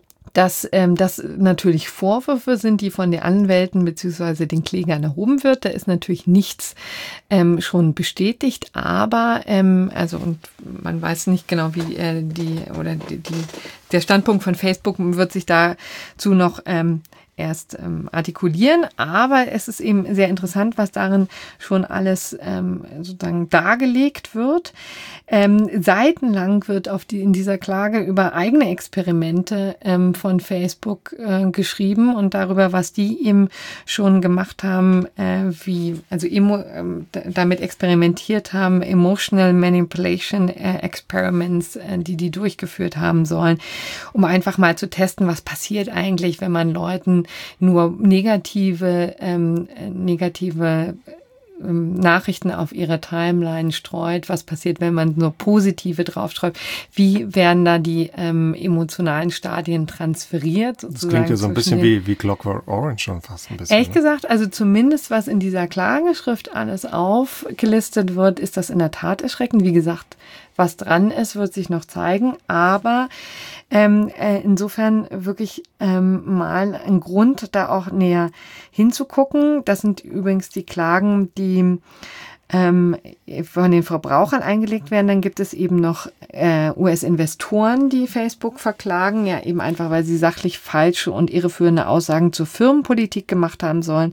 dass ähm, das natürlich Vorwürfe sind, die von den Anwälten bzw. den Klägern erhoben wird. Da ist natürlich nichts ähm, schon bestätigt, aber ähm, also und man weiß nicht genau, wie äh, die oder die, die der Standpunkt von Facebook wird sich dazu noch ähm, erst ähm, artikulieren, aber es ist eben sehr interessant, was darin schon alles ähm, sozusagen dargelegt wird. Ähm, seitenlang wird auf die in dieser Klage über eigene Experimente ähm, von Facebook äh, geschrieben und darüber, was die eben schon gemacht haben, äh, wie also emo, ähm, damit experimentiert haben, Emotional Manipulation äh, Experiments, äh, die die durchgeführt haben sollen, um einfach mal zu testen, was passiert eigentlich, wenn man Leuten nur negative, ähm, negative ähm, Nachrichten auf ihre Timeline streut. Was passiert, wenn man nur positive draufschreibt? Wie werden da die ähm, emotionalen Stadien transferiert? Das klingt ja so ein bisschen wie, wie Clockwork Orange schon fast ein bisschen. Ehrlich ne? gesagt, also zumindest was in dieser Klageschrift alles aufgelistet wird, ist das in der Tat erschreckend. Wie gesagt, was dran ist, wird sich noch zeigen, aber ähm, äh, insofern wirklich ähm, mal ein Grund, da auch näher hinzugucken. Das sind übrigens die Klagen, die ähm, von den Verbrauchern eingelegt werden. Dann gibt es eben noch äh, U S-Investoren, die Facebook verklagen, ja eben einfach, weil sie sachlich falsche und irreführende Aussagen zur Firmenpolitik gemacht haben sollen.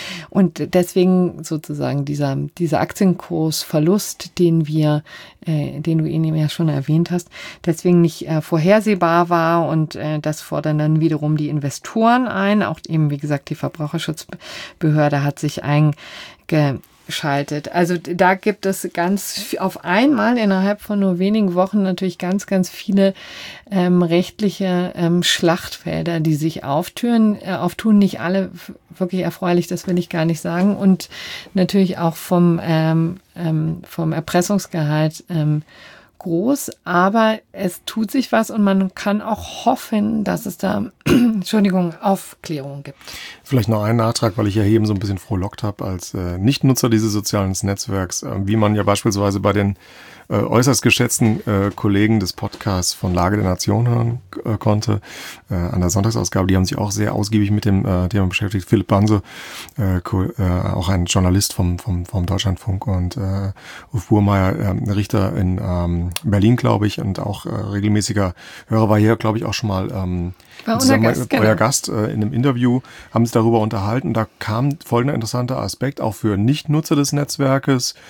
Und deswegen sozusagen dieser, dieser Aktienkursverlust, den wir, äh, den du eben ja schon erwähnt hast, deswegen nicht äh, vorhersehbar war. Und äh, das fordern dann wiederum die Investoren ein. Auch eben, wie gesagt, die Verbraucherschutzbehörde hat sich einge schaltet. Also da gibt es ganz auf einmal innerhalb von nur wenigen Wochen natürlich ganz, ganz viele ähm, rechtliche ähm, Schlachtfelder, die sich auftun, äh, auftun. Nicht alle wirklich erfreulich, das will ich gar nicht sagen. Und natürlich auch vom, ähm, ähm, vom Erpressungsgehalt ähm, groß, aber es tut sich was und man kann auch hoffen, dass es da Entschuldigung, Aufklärung gibt. Vielleicht noch einen Nachtrag, weil ich ja eben so ein bisschen frohlockt habe als äh, Nichtnutzer dieses sozialen Netzwerks, äh, wie man ja beispielsweise bei den äh, äußerst geschätzten äh, Kollegen des Podcasts von Lage der Nation hören äh, konnte, äh, an der Sonntagsausgabe, die haben sich auch sehr ausgiebig mit dem äh, Thema beschäftigt. Philipp Banse, äh, äh, auch ein Journalist vom, vom, vom Deutschlandfunk und äh, Ulf Burmeier, äh, Richter in ähm, Berlin, glaube ich, und auch äh, regelmäßiger Hörer, war hier, glaube ich, auch schon mal ähm, war unser Gast, genau. euer Gast äh, in einem Interview, haben sich darüber unterhalten. Da kam folgender interessanter Aspekt, auch für Nichtnutzer des Netzwerkes.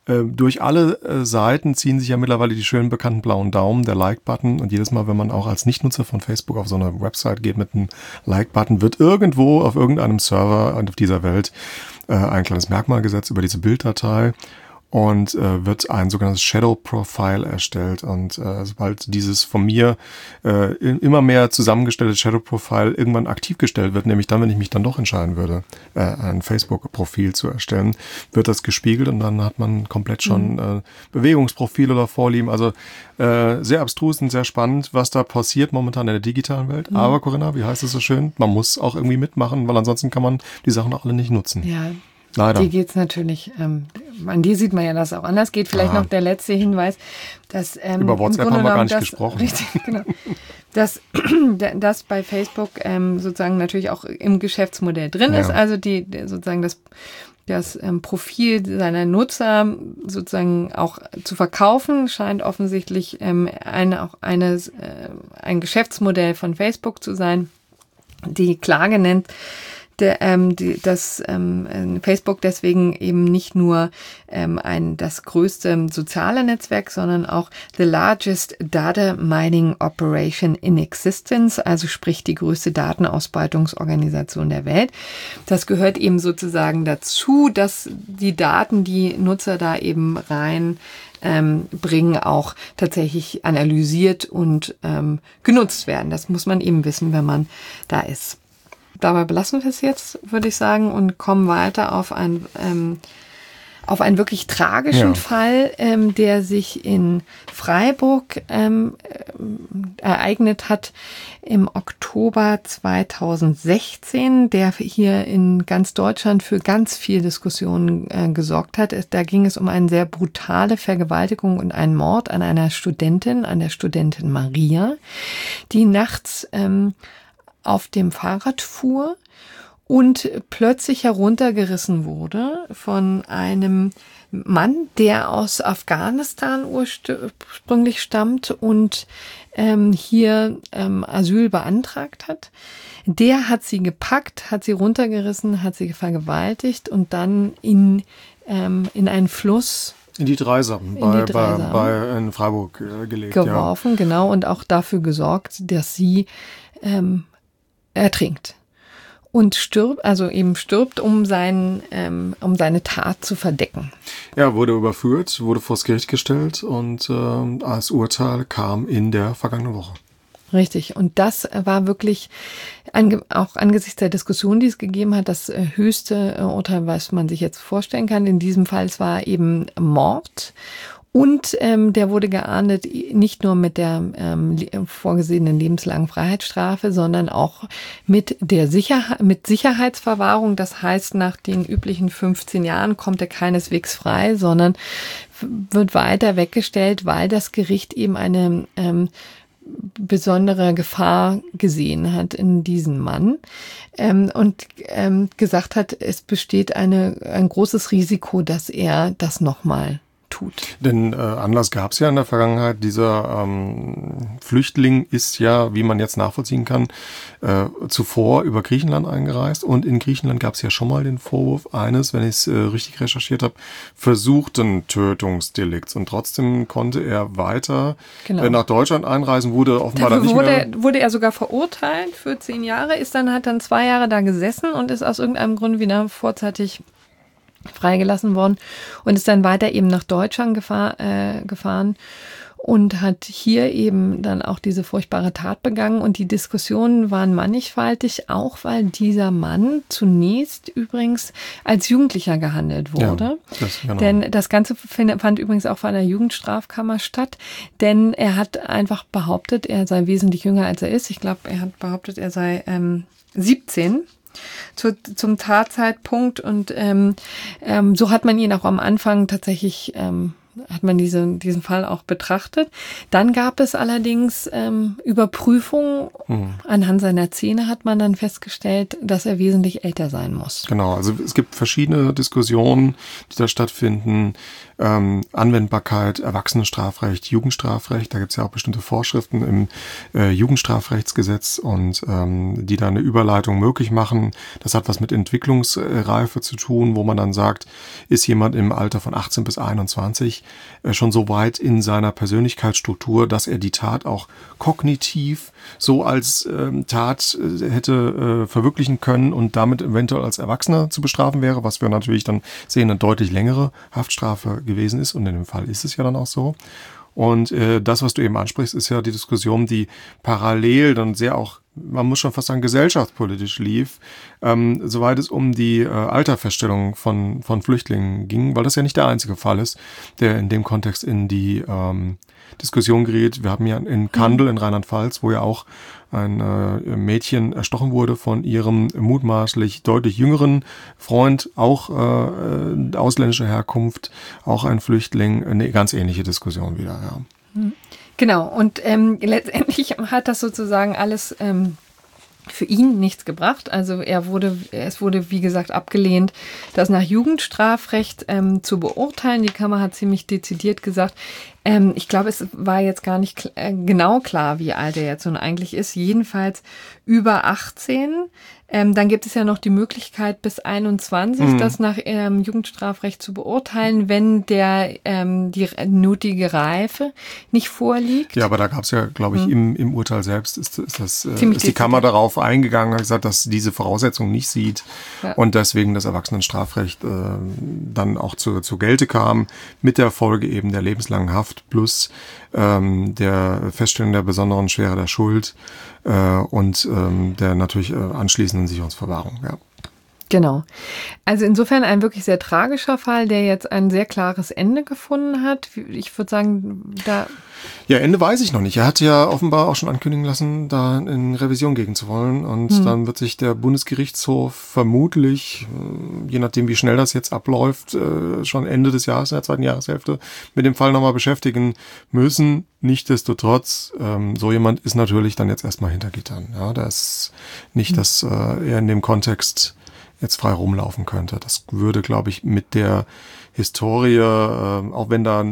äh, durch alle äh, Seiten ziehen sich ja mittlerweile die schönen bekannten blauen Daumen, der Like-Button. Und jedes Mal, wenn man auch als Nichtnutzer von Facebook auf so eine Website geht mit einem Like-Button, wird irgendwo auf irgendeinem Server auf dieser Welt äh, ein kleines Merkmal gesetzt über diese Bilddatei. Und äh, wird ein sogenanntes Shadow Profile erstellt. Und äh, sobald dieses von mir äh, immer mehr zusammengestellte Shadow Profile irgendwann aktiv gestellt wird, nämlich dann, wenn ich mich dann doch entscheiden würde, äh, ein Facebook-Profil zu erstellen, wird das gespiegelt und dann hat man komplett schon mhm. äh, Bewegungsprofile oder Vorlieben. Also äh, sehr abstrus und sehr spannend, was da passiert momentan in der digitalen Welt. Mhm. Aber Corinna, wie heißt es so schön? Man muss auch irgendwie mitmachen, weil ansonsten kann man die Sachen auch alle nicht nutzen. Ja. Leider. Die geht's natürlich, ähm, an die sieht man ja, dass es auch anders geht. Vielleicht Aha. noch der letzte Hinweis, dass ähm, über WhatsApp im Grunde haben wir gar genommen nicht das, gesprochen. Richtig, genau. Dass das bei Facebook ähm, sozusagen natürlich auch im Geschäftsmodell drin Ja. ist. Also die sozusagen das das ähm, Profil seiner Nutzer sozusagen auch zu verkaufen, scheint offensichtlich ähm, eine, auch eine, äh, ein Geschäftsmodell von Facebook zu sein. Die Klage nennt Der, ähm, die, dass ähm, Facebook deswegen eben nicht nur ähm, ein das größte soziale Netzwerk, sondern auch the largest data mining operation in existence, also sprich die größte Datenausbeutungsorganisation der Welt. Das gehört eben sozusagen dazu, dass die Daten, die Nutzer da eben rein ähm, bringen, auch tatsächlich analysiert und ähm, genutzt werden. Das muss man eben wissen, wenn man da ist. Dabei belassen wir es jetzt, würde ich sagen, und kommen weiter auf, ein, ähm, auf einen wirklich tragischen ja. Fall, ähm, der sich in Freiburg ähm, ereignet hat im Oktober zweitausendsechzehn, der hier in ganz Deutschland für ganz viel Diskussionen äh, gesorgt hat. Da ging es um eine sehr brutale Vergewaltigung und einen Mord an einer Studentin, an der Studentin Maria, die nachts ähm, auf dem Fahrrad fuhr und plötzlich heruntergerissen wurde von einem Mann, der aus Afghanistan ursprünglich stammt und ähm, hier ähm, Asyl beantragt hat. Der hat sie gepackt, hat sie runtergerissen, hat sie vergewaltigt und dann in, ähm, in einen Fluss In die Dreisam, in bei, die Dreisam bei, bei in Freiburg äh, gelegt. Geworfen, ja. genau, und auch dafür gesorgt, dass sie ähm, ertrinkt und stirbt, also eben stirbt, um seinen, ähm, um seine Tat zu verdecken. Ja, wurde überführt, wurde vors Gericht gestellt und äh, als Urteil kam in der vergangenen Woche. Richtig. Und das war wirklich ange- auch angesichts der Diskussion, die es gegeben hat, das äh, höchste äh, Urteil, was man sich jetzt vorstellen kann. In diesem Fall, es war eben Mord. Und ähm, der wurde geahndet nicht nur mit der ähm, vorgesehenen lebenslangen Freiheitsstrafe, sondern auch mit der Sicherheit, mit Sicherheitsverwahrung. Das heißt, nach den üblichen fünfzehn Jahren kommt er keineswegs frei, sondern wird weiter weggestellt, weil das Gericht eben eine ähm, besondere Gefahr gesehen hat in diesem Mann ähm, und ähm, gesagt hat, es besteht eine, ein großes Risiko, dass er das nochmal tut. Denn äh, Anlass gab es ja in der Vergangenheit. Dieser ähm, Flüchtling ist ja, wie man jetzt nachvollziehen kann, äh, zuvor über Griechenland eingereist. Und in Griechenland gab es ja schon mal den Vorwurf eines, wenn ich es äh, richtig recherchiert habe, versuchten Tötungsdelikts. Und trotzdem konnte er weiter genau. äh, nach Deutschland einreisen, wurde offenbar dann nicht wurde, mehr... Wurde er sogar verurteilt für zehn Jahre, ist dann, hat dann zwei Jahre da gesessen und ist aus irgendeinem Grund wieder vorzeitig freigelassen worden und ist dann weiter eben nach Deutschland gefahr, äh, gefahren und hat hier eben dann auch diese furchtbare Tat begangen. Und die Diskussionen waren mannigfaltig, auch weil dieser Mann zunächst übrigens als Jugendlicher gehandelt wurde. Ja, das, genau. Denn das Ganze fand übrigens auch vor einer Jugendstrafkammer statt, denn er hat einfach behauptet, er sei wesentlich jünger als er ist. Ich glaube, er hat behauptet, er sei ähm, siebzehn. Zu, zum Tatzeitpunkt und ähm, ähm, so hat man ihn auch am Anfang tatsächlich ähm, hat man diese, diesen Fall auch betrachtet. Dann gab es allerdings ähm, Überprüfungen. Mhm. Anhand seiner Zähne hat man dann festgestellt, dass er wesentlich älter sein muss. Genau, also es gibt verschiedene Diskussionen, die da stattfinden. Ähm, Anwendbarkeit, Erwachsenenstrafrecht, Jugendstrafrecht, da gibt es ja auch bestimmte Vorschriften im äh, Jugendstrafrechtsgesetz und ähm, die da eine Überleitung möglich machen. Das hat was mit Entwicklungsreife zu tun, wo man dann sagt, ist jemand im Alter von achtzehn bis einundzwanzig äh, schon so weit in seiner Persönlichkeitsstruktur, dass er die Tat auch kognitiv so als ähm, Tat äh, hätte äh, verwirklichen können und damit eventuell als Erwachsener zu bestrafen wäre, was wir natürlich dann sehen, eine deutlich längere Haftstrafe gewesen ist und in dem Fall ist es ja dann auch so. Und äh, das, was du eben ansprichst, ist ja die Diskussion, die parallel dann sehr auch, man muss schon fast sagen, gesellschaftspolitisch lief, ähm, soweit es um die äh, Altersfeststellung von von Flüchtlingen ging, weil das ja nicht der einzige Fall ist, der in dem Kontext in die ähm, Diskussion gerät. Wir haben ja in Kandel in Rheinland-Pfalz, wo ja auch ein äh, Mädchen erstochen wurde von ihrem mutmaßlich deutlich jüngeren Freund, auch äh, ausländischer Herkunft, auch ein Flüchtling, eine ganz ähnliche Diskussion wieder, ja. Genau, und ähm, letztendlich hat das sozusagen alles ähm, für ihn nichts gebracht. Also er wurde, es wurde, wie gesagt, abgelehnt, das nach Jugendstrafrecht ähm, zu beurteilen. Die Kammer hat ziemlich dezidiert gesagt, ähm, ich glaube, es war jetzt gar nicht kl- äh, genau klar, wie alt er jetzt nun eigentlich ist. Jedenfalls über achtzehn. Ähm, dann gibt es ja noch die Möglichkeit, bis einundzwanzig mhm. das nach ähm, Jugendstrafrecht zu beurteilen, wenn der ähm, die nötige Reife nicht vorliegt. Ja, aber da gab es ja, glaube ich, mhm. im, im Urteil selbst ist, ist, das, äh, ist die Kammer darauf eingegangen, hat gesagt, dass diese Voraussetzung nicht sieht ja. und deswegen das Erwachsenenstrafrecht äh, dann auch zu, zu Gelte kam, mit der Folge eben der lebenslangen Haft plus ähm, der Feststellung der besonderen Schwere der Schuld äh, und ähm, der natürlich äh, anschließenden Sicherungsverwahrung, ja. Genau. Also insofern ein wirklich sehr tragischer Fall, der jetzt ein sehr klares Ende gefunden hat. Ich würde sagen, da... Ja, Ende weiß ich noch nicht. Er hat ja offenbar auch schon ankündigen lassen, da in Revision gehen zu wollen. Und hm. dann wird sich der Bundesgerichtshof vermutlich, je nachdem wie schnell das jetzt abläuft, schon Ende des Jahres, in der zweiten Jahreshälfte, mit dem Fall nochmal beschäftigen müssen. Nichtsdestotrotz, so jemand ist natürlich dann jetzt erstmal hinter Gittern. Ja, da ist nicht, dass er in dem Kontext jetzt frei rumlaufen könnte. Das würde, glaube ich, mit der Historie, äh, auch wenn da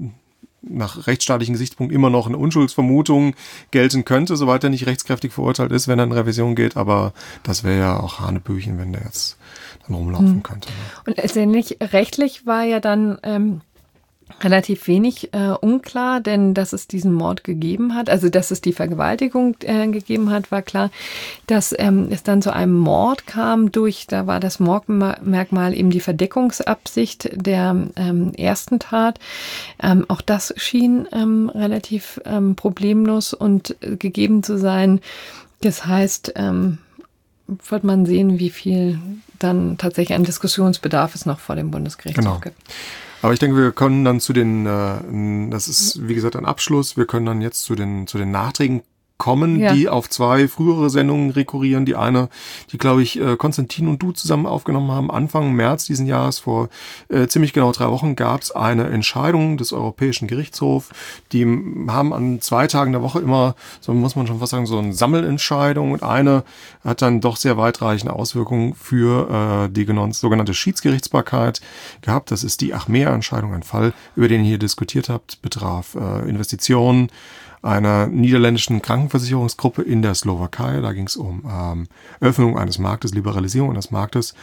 nach rechtsstaatlichen Gesichtspunkten immer noch eine Unschuldsvermutung gelten könnte, soweit er nicht rechtskräftig verurteilt ist, wenn er in Revision geht, aber das wäre ja auch Hanebüchen, wenn der jetzt dann rumlaufen hm. könnte. Ne? Und letztendlich rechtlich war ja dann ähm relativ wenig äh, unklar, denn dass es diesen Mord gegeben hat, also dass es die Vergewaltigung äh, gegeben hat, war klar. Dass ähm, es dann zu einem Mord kam durch, da war das Mordmerkmal eben die Verdeckungsabsicht der ähm, ersten Tat. Ähm, auch das schien ähm, relativ ähm, problemlos und äh, gegeben zu sein. Das heißt, ähm, wird man sehen, wie viel dann tatsächlich an Diskussionsbedarf es noch vor dem Bundesgerichtshof genau. gibt. Aber ich denke, wir können dann zu den, äh, das ist wie gesagt ein Abschluss, wir können dann jetzt zu den zu den Nachträgen kommen, ja. die auf zwei frühere Sendungen rekurrieren. Die eine, die, glaube ich, äh, Konstantin und du zusammen aufgenommen haben, Anfang März diesen Jahres, vor äh, ziemlich genau drei Wochen, gab es eine Entscheidung des Europäischen Gerichtshofs. Die haben an zwei Tagen der Woche immer, so muss man schon fast sagen, so eine Sammelentscheidung. Und eine hat dann doch sehr weitreichende Auswirkungen für äh, die genannt, sogenannte Schiedsgerichtsbarkeit gehabt. Das ist die Achmea-Entscheidung, ein Fall, über den ihr hier diskutiert habt, betraf äh, Investitionen einer niederländischen Krankenversicherungsgruppe in der Slowakei. Da ging es um ähm, Öffnung eines Marktes, Liberalisierung eines Marktes.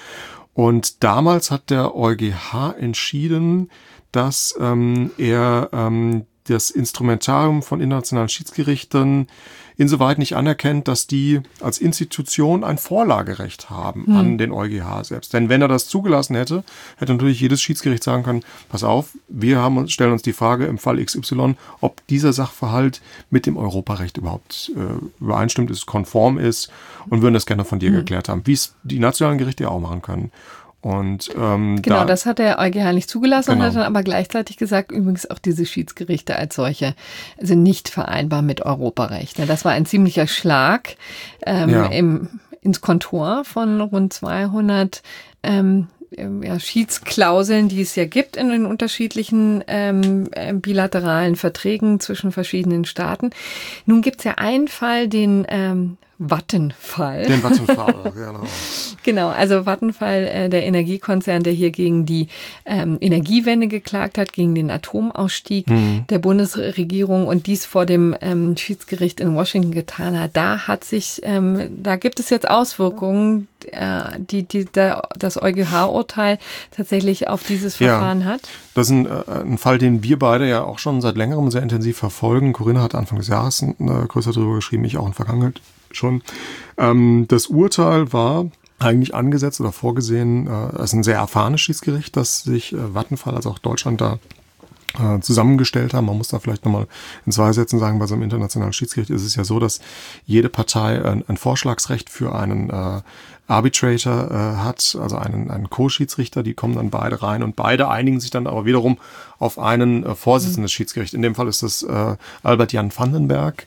Und damals hat der EuGH entschieden, dass ähm, er ähm, das Instrumentarium von internationalen Schiedsgerichten insoweit nicht anerkennt, dass die als Institution ein Vorlagerecht haben hm. an den EuGH selbst. Denn wenn er das zugelassen hätte, hätte natürlich jedes Schiedsgericht sagen können, pass auf, wir haben, stellen uns die Frage im Fall X Y, ob dieser Sachverhalt mit dem Europarecht überhaupt äh, übereinstimmt ist, konform ist und würden das gerne von dir hm. geklärt haben, wie es die nationalen Gerichte ja auch machen können. Und ähm, genau, da, das hat der EuGH nicht zugelassen genau. und hat dann aber gleichzeitig gesagt, übrigens auch diese Schiedsgerichte als solche sind nicht vereinbar mit Europarecht. Das war ein ziemlicher Schlag ähm, ja. im, ins Kontor von rund zweihundert ähm, ja, Schiedsklauseln, die es ja gibt in den unterschiedlichen ähm, bilateralen Verträgen zwischen verschiedenen Staaten. Nun gibt es ja einen Fall, den ähm, Vattenfall. Den Vattenfall, genau. Genau, also Vattenfall, äh, der Energiekonzern, der hier gegen die ähm, Energiewende geklagt hat, gegen den Atomausstieg mhm. der Bundesregierung und dies vor dem ähm, Schiedsgericht in Washington getan hat. Da hat sich, ähm, da gibt es jetzt Auswirkungen, äh, die, die der, das EuGH-Urteil tatsächlich auf dieses Verfahren ja, hat. Das ist ein, äh, ein Fall, den wir beide ja auch schon seit längerem sehr intensiv verfolgen. Corinna hat Anfang des Jahres äh, größer darüber geschrieben, ich auch in Vergangenheit schon. Ähm, das Urteil war eigentlich angesetzt oder vorgesehen, äh, es ist ein sehr erfahrenes Schiedsgericht, das sich äh, Vattenfall, also auch Deutschland da äh, zusammengestellt haben. Man muss da vielleicht nochmal in zwei Sätzen sagen, bei so einem internationalen Schiedsgericht ist es ja so, dass jede Partei ein, ein Vorschlagsrecht für einen äh, Arbitrator äh, hat, also einen, einen Co-Schiedsrichter, die kommen dann beide rein und beide einigen sich dann aber wiederum auf einen äh, Vorsitzenden des Schiedsgerichts. In dem Fall ist das äh, Albert Jan Vandenberg,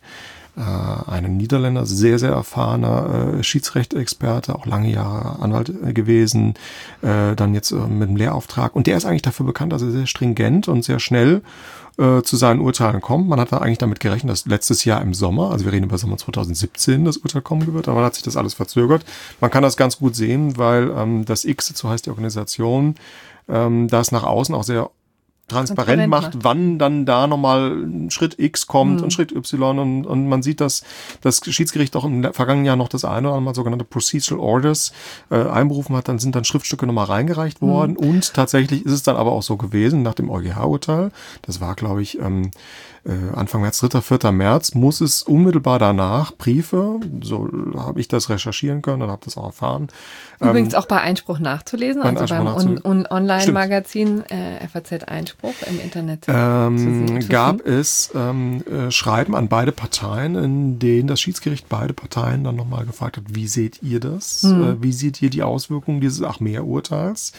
äh, ein Niederländer, sehr, sehr erfahrener äh, Schiedsrechtsexperte, auch lange Jahre Anwalt äh, gewesen, äh, dann jetzt äh, mit einem Lehrauftrag. Und der ist eigentlich dafür bekannt, dass er sehr stringent und sehr schnell äh, zu seinen Urteilen kommt. Man hat da eigentlich damit gerechnet, dass letztes Jahr im Sommer, also wir reden über Sommer zwanzig siebzehn, das Urteil kommen wird, aber dann hat sich das alles verzögert. Man kann das ganz gut sehen, weil ähm, das I C S I, so heißt die Organisation, ähm, das nach außen auch sehr transparent macht, wann dann da nochmal Schritt X kommt mhm. und Schritt Y und, und man sieht, dass das Schiedsgericht auch im vergangenen Jahr noch das eine oder andere Mal sogenannte Procedural Orders äh, einberufen hat, dann sind dann Schriftstücke nochmal reingereicht worden mhm. und tatsächlich ist es dann aber auch so gewesen, nach dem EuGH-Urteil, das war glaube ich ähm, äh, Anfang März, dritter, vierter März, muss es unmittelbar danach Briefe, so habe ich das recherchieren können und habe das auch erfahren. Übrigens ähm, auch bei Einspruch nachzulesen, also Einspruch beim nachzulesen. On- On- Online-Magazin äh, F A Z Einspruch im Internet. Ähm, zu sehen, zu gab es ähm, äh, Schreiben an beide Parteien, in denen das Schiedsgericht beide Parteien dann nochmal gefragt hat, wie seht ihr das? Mhm. Äh, wie seht ihr die Auswirkungen dieses Achmea-Urteils?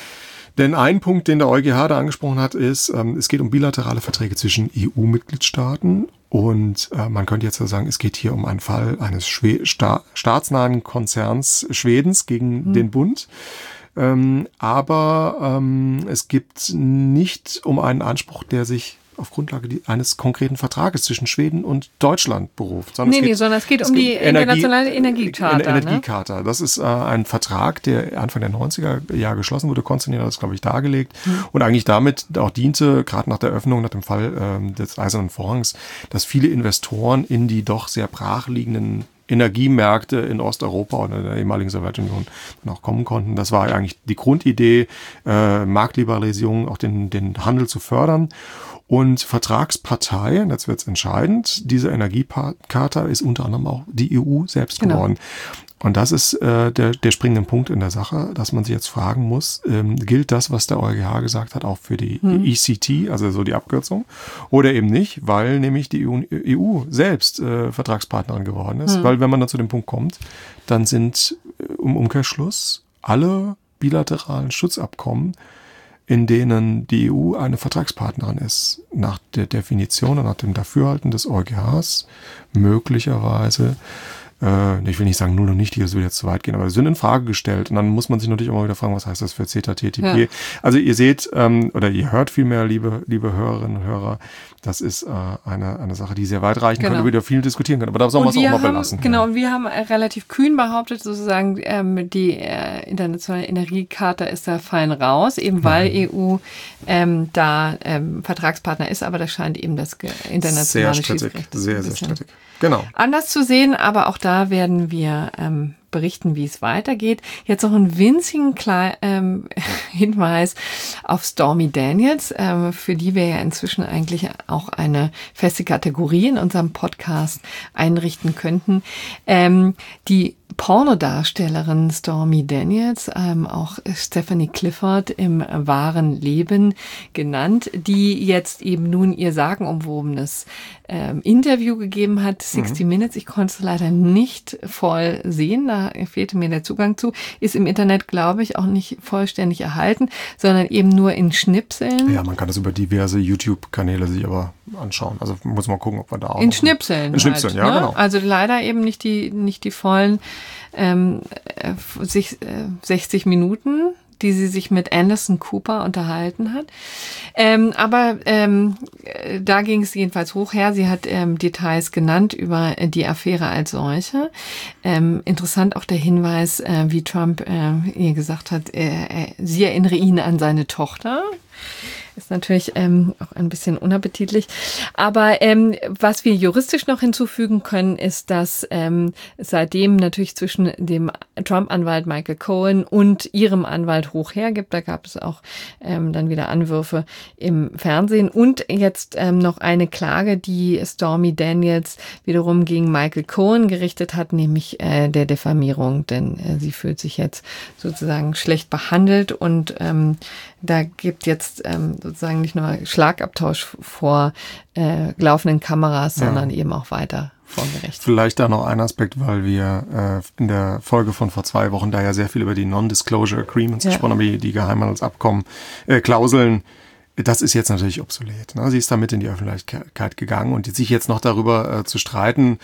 Denn ein Punkt, den der EuGH da angesprochen hat, ist, ähm, es geht um bilaterale Verträge zwischen E U-Mitgliedstaaten und äh, man könnte jetzt ja sagen, es geht hier um einen Fall eines Schwe- sta- staatsnahen Konzerns Schwedens gegen mhm. den Bund. Ähm, aber ähm, es gibt nicht um einen Anspruch, der sich auf Grundlage die, eines konkreten Vertrages zwischen Schweden und Deutschland beruft. Sondern nee, es geht, nee, sondern es geht es um die internationale Energiecharta. Energiecharta. Ne? Das ist äh, ein Vertrag, der Anfang der neunziger Jahre geschlossen wurde. Konstantin hat das, glaube ich, dargelegt. Hm. Und eigentlich damit auch diente, gerade nach der Öffnung, nach dem Fall ähm, des Eisernen Vorhangs, dass viele Investoren in die doch sehr brachliegenden Energiemärkte in Osteuropa oder in der ehemaligen Sowjetunion dann auch kommen konnten. Das war eigentlich die Grundidee, äh, Marktliberalisierung, auch den, den Handel zu fördern. Und Vertragspartei, und jetzt wird es entscheidend, diese Energiecharta ist unter anderem auch die E U selbst genau. geworden. Und das ist äh, der, der springende Punkt in der Sache, dass man sich jetzt fragen muss, ähm, gilt das, was der EuGH gesagt hat, auch für die hm. E C T, also so die Abkürzung, oder eben nicht, weil nämlich die E U selbst äh, Vertragspartnerin geworden ist. Hm. Weil wenn man dann zu dem Punkt kommt, dann sind äh, im Umkehrschluss alle bilateralen Schutzabkommen, in denen die E U eine Vertragspartnerin ist, nach der Definition und nach dem Dafürhalten des EuGHs möglicherweise, äh, ich will nicht sagen null und nichtig, das würde jetzt zu weit gehen, aber sie sind in Frage gestellt. Und dann muss man sich natürlich immer wieder fragen, was heißt das für CETA, T T P? Ja. Also ihr seht, ähm, oder ihr hört vielmehr, liebe, liebe Hörerinnen und Hörer, das ist äh, eine, eine Sache, die sehr weit reichen genau. kann, über die wir viel diskutieren können. Aber da soll man es auch mal haben, belassen. Genau, ja. und wir haben relativ kühn behauptet, sozusagen, ähm, die äh, internationale Energiecharta ist da fein raus, eben weil mhm. E U ähm, da ähm, Vertragspartner ist, aber das scheint eben das internationale sehr Schiedsgericht sehr, sehr strittig. Genau. Anders zu sehen, aber auch da werden wir ähm, berichten, wie es weitergeht. Jetzt noch einen winzigen Kle- ähm, Hinweis auf Stormy Daniels, ähm, für die wir ja inzwischen eigentlich auch eine feste Kategorie in unserem Podcast einrichten könnten. Ähm, die Pornodarstellerin Stormy Daniels, ähm, auch Stephanie Clifford im wahren Leben genannt, die jetzt eben nun ihr sagenumwobenes ähm, Interview gegeben hat, sixty mhm. Minutes. Ich konnte es leider nicht voll sehen, da fehlte mir der Zugang zu. Ist im Internet, glaube ich, auch nicht vollständig erhalten, sondern eben nur in Schnipseln. Ja, man kann das über diverse YouTube-Kanäle sich aber anschauen. Also muss man gucken, ob man da auch... In Schnipseln. In Schnipseln, halt, ja, ne? genau. Also leider eben nicht die, nicht die vollen ähm, sich, äh, sechzig Minuten, die sie sich mit Anderson Cooper unterhalten hat. Ähm, aber ähm, da ging es jedenfalls hoch her. Sie hat ähm, Details genannt über die Affäre als solche. Ähm, interessant auch der Hinweis, äh, wie Trump äh, ihr gesagt hat, äh, äh, sie erinnere ihn an seine Tochter. Ist natürlich ähm, auch ein bisschen unappetitlich. Aber ähm, was wir juristisch noch hinzufügen können, ist, dass ähm, seitdem natürlich zwischen dem Trump-Anwalt Michael Cohen und ihrem Anwalt hoch hergibt, da gab es auch ähm, dann wieder Anwürfe im Fernsehen und jetzt ähm, noch eine Klage, die Stormy Daniels wiederum gegen Michael Cohen gerichtet hat, nämlich äh, der Diffamierung, denn äh, sie fühlt sich jetzt sozusagen schlecht behandelt und ähm, da gibt jetzt ähm, sozusagen nicht nur Schlagabtausch vor äh, laufenden Kameras, sondern ja. eben auch weiter vor Gericht. Vielleicht da noch ein Aspekt, weil wir äh, in der Folge von vor zwei Wochen da ja sehr viel über die Non-Disclosure Agreements ja. gesprochen haben, die, die Geheimhandelsabkommen, äh, Klauseln. Das ist jetzt natürlich obsolet. Ne? Sie ist damit in die Öffentlichkeit gegangen und sich jetzt noch darüber äh, zu streiten,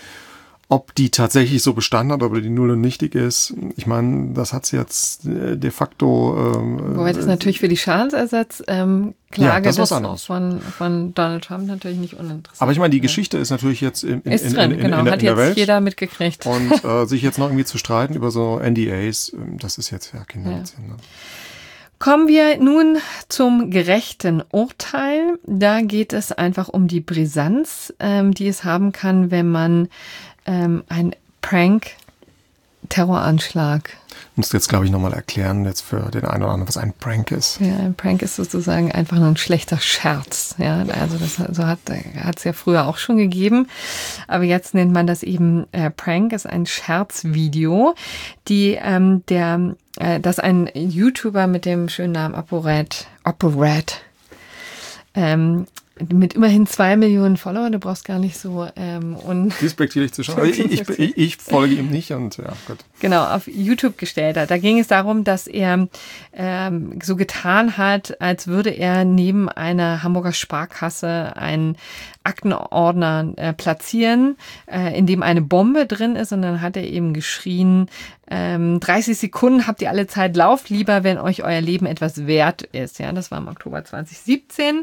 ob die tatsächlich so bestanden hat, ob die null und nichtig ist. Ich meine, das hat sie jetzt de facto... Ähm, Wobei das natürlich für die Schadensersatz ähm, Klage ja, das das von, von Donald Trump natürlich nicht uninteressant. Aber ich meine, die Geschichte ist natürlich jetzt in, in, ist in, drin, in, in, genau. in, in hat der jetzt Welt. Jeder mitgekriegt. Und äh, sich jetzt noch irgendwie zu streiten über so N D As, das ist jetzt ja Kinderletzchen. Ja. Ne? Kommen wir nun zum gerechten Urteil. Da geht es einfach um die Brisanz, ähm, die es haben kann, wenn man ähm, ein Prank, Terroranschlag. Du musst jetzt, glaube ich, nochmal erklären, jetzt für den einen oder anderen, was ein Prank ist. Ja, ein Prank ist sozusagen einfach nur ein schlechter Scherz. Ja, also das so hat es ja früher auch schon gegeben. Aber jetzt nennt man das eben äh, Prank, ist ein Scherzvideo, die ähm, der, äh, das ein YouTuber mit dem schönen Namen ApoRed, ApoRed, ähm, mit immerhin zwei Millionen Follower, du brauchst gar nicht so ähm, un despektierlich zu schauen. Ich, ich, ich, ich folge ihm nicht und ja, gut. Genau, auf YouTube gestellt hat. Da ging es darum, dass er ähm, so getan hat, als würde er neben einer Hamburger Sparkasse einen Aktenordner äh, platzieren, äh, in dem eine Bombe drin ist. Und dann hat er eben geschrien, ähm, dreißig Sekunden habt ihr alle Zeit, lauft lieber, wenn euch euer Leben etwas wert ist. Ja, das war im Oktober zwanzig siebzehn.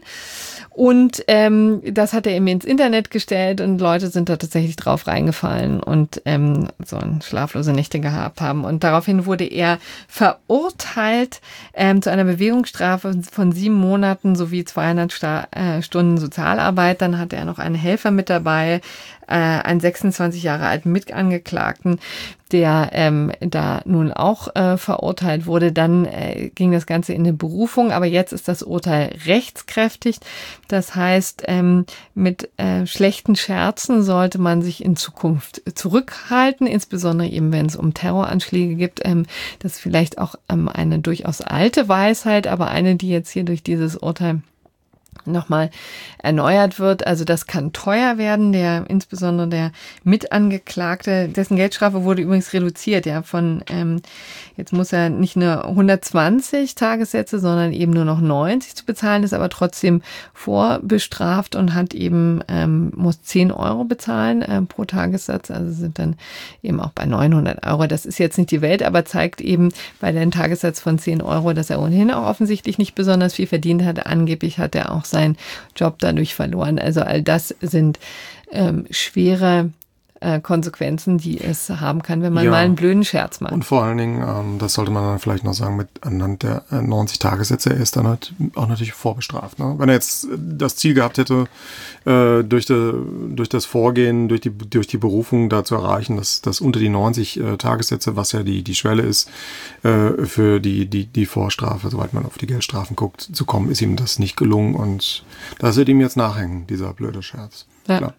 Und ähm, das hat er eben ins Internet gestellt und Leute sind da tatsächlich drauf reingefallen und ähm, so ein schlaflose Nächte gehabt haben. Und daraufhin wurde er verurteilt ähm, zu einer Bewegungsstrafe von sieben Monaten sowie zweihundert Sta- äh, Stunden Sozialarbeit. Dann hatte er noch einen Helfer mit dabei, äh, einen sechsundzwanzig Jahre alten Mitangeklagten, der ähm, da nun auch äh, verurteilt wurde. Dann äh, ging das Ganze in eine Berufung, aber jetzt ist das Urteil rechtskräftig. Das heißt, ähm, mit äh, schlechten Scherzen sollte man sich in Zukunft zurückhalten, insbesondere eben, wenn es um Terroranschläge gibt. Ähm, das ist vielleicht auch ähm, eine durchaus alte Weisheit, aber eine, die jetzt hier durch dieses Urteil nochmal erneuert wird. Also das kann teuer werden. Der, insbesondere der Mitangeklagte, dessen Geldstrafe wurde übrigens reduziert, ja, von, ähm, jetzt muss er nicht nur hundertzwanzig Tagessätze, sondern eben nur noch neunzig zu bezahlen, ist aber trotzdem vorbestraft und hat eben, ähm, muss zehn Euro bezahlen äh, pro Tagessatz, also sind dann eben auch bei neunhundert Euro. Das ist jetzt nicht die Welt, aber zeigt eben bei dem Tagessatz von zehn Euro, dass er ohnehin auch offensichtlich nicht besonders viel verdient hat. Angeblich hat er auch seinen Job dadurch verloren. Also all das sind ähm, schwere äh, Konsequenzen, die es haben kann, wenn man ja mal einen blöden Scherz macht. Und vor allen Dingen, ähm, das sollte man dann vielleicht noch sagen, mit anhand der äh, neunzig Tagessätze, er ist dann halt auch natürlich vorbestraft. Ne? Wenn er jetzt das Ziel gehabt hätte, äh, durch, de, durch das Vorgehen, durch die, durch die Berufung da zu erreichen, dass, dass unter die neunzig äh, Tagessätze, was ja die, die Schwelle ist, äh, für die, die, die Vorstrafe, soweit man auf die Geldstrafen guckt, zu kommen, ist ihm das nicht gelungen und das wird ihm jetzt nachhängen, dieser blöde Scherz. Ja. Klar.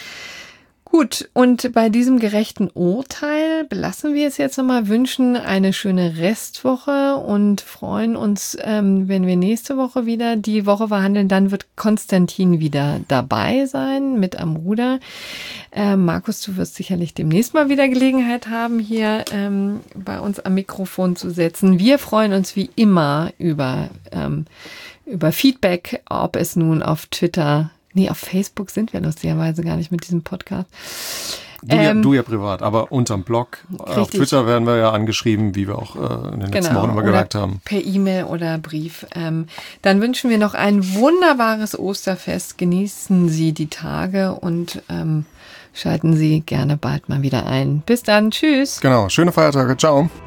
Gut, und bei diesem gerechten Urteil belassen wir es jetzt nochmal, wünschen eine schöne Restwoche und freuen uns, ähm, wenn wir nächste Woche wieder die Woche verhandeln. Dann wird Konstantin wieder dabei sein, mit am Ruder. Äh, Markus, du wirst sicherlich demnächst mal wieder Gelegenheit haben, hier ähm, bei uns am Mikrofon zu setzen. Wir freuen uns wie immer über, ähm, über Feedback, ob es nun auf Twitter Nee, auf Facebook sind wir lustigerweise gar nicht mit diesem Podcast. Du, Ähm, ja, du ja privat, aber unterm Blog. Richtig. Auf Twitter werden wir ja angeschrieben, wie wir auch äh, in den letzten genau, Wochen immer gesagt haben. Per E-Mail oder Brief. Ähm, dann wünschen wir noch ein wunderbares Osterfest. Genießen Sie die Tage und ähm, schalten Sie gerne bald mal wieder ein. Bis dann. Tschüss. Genau. Schöne Feiertage. Ciao.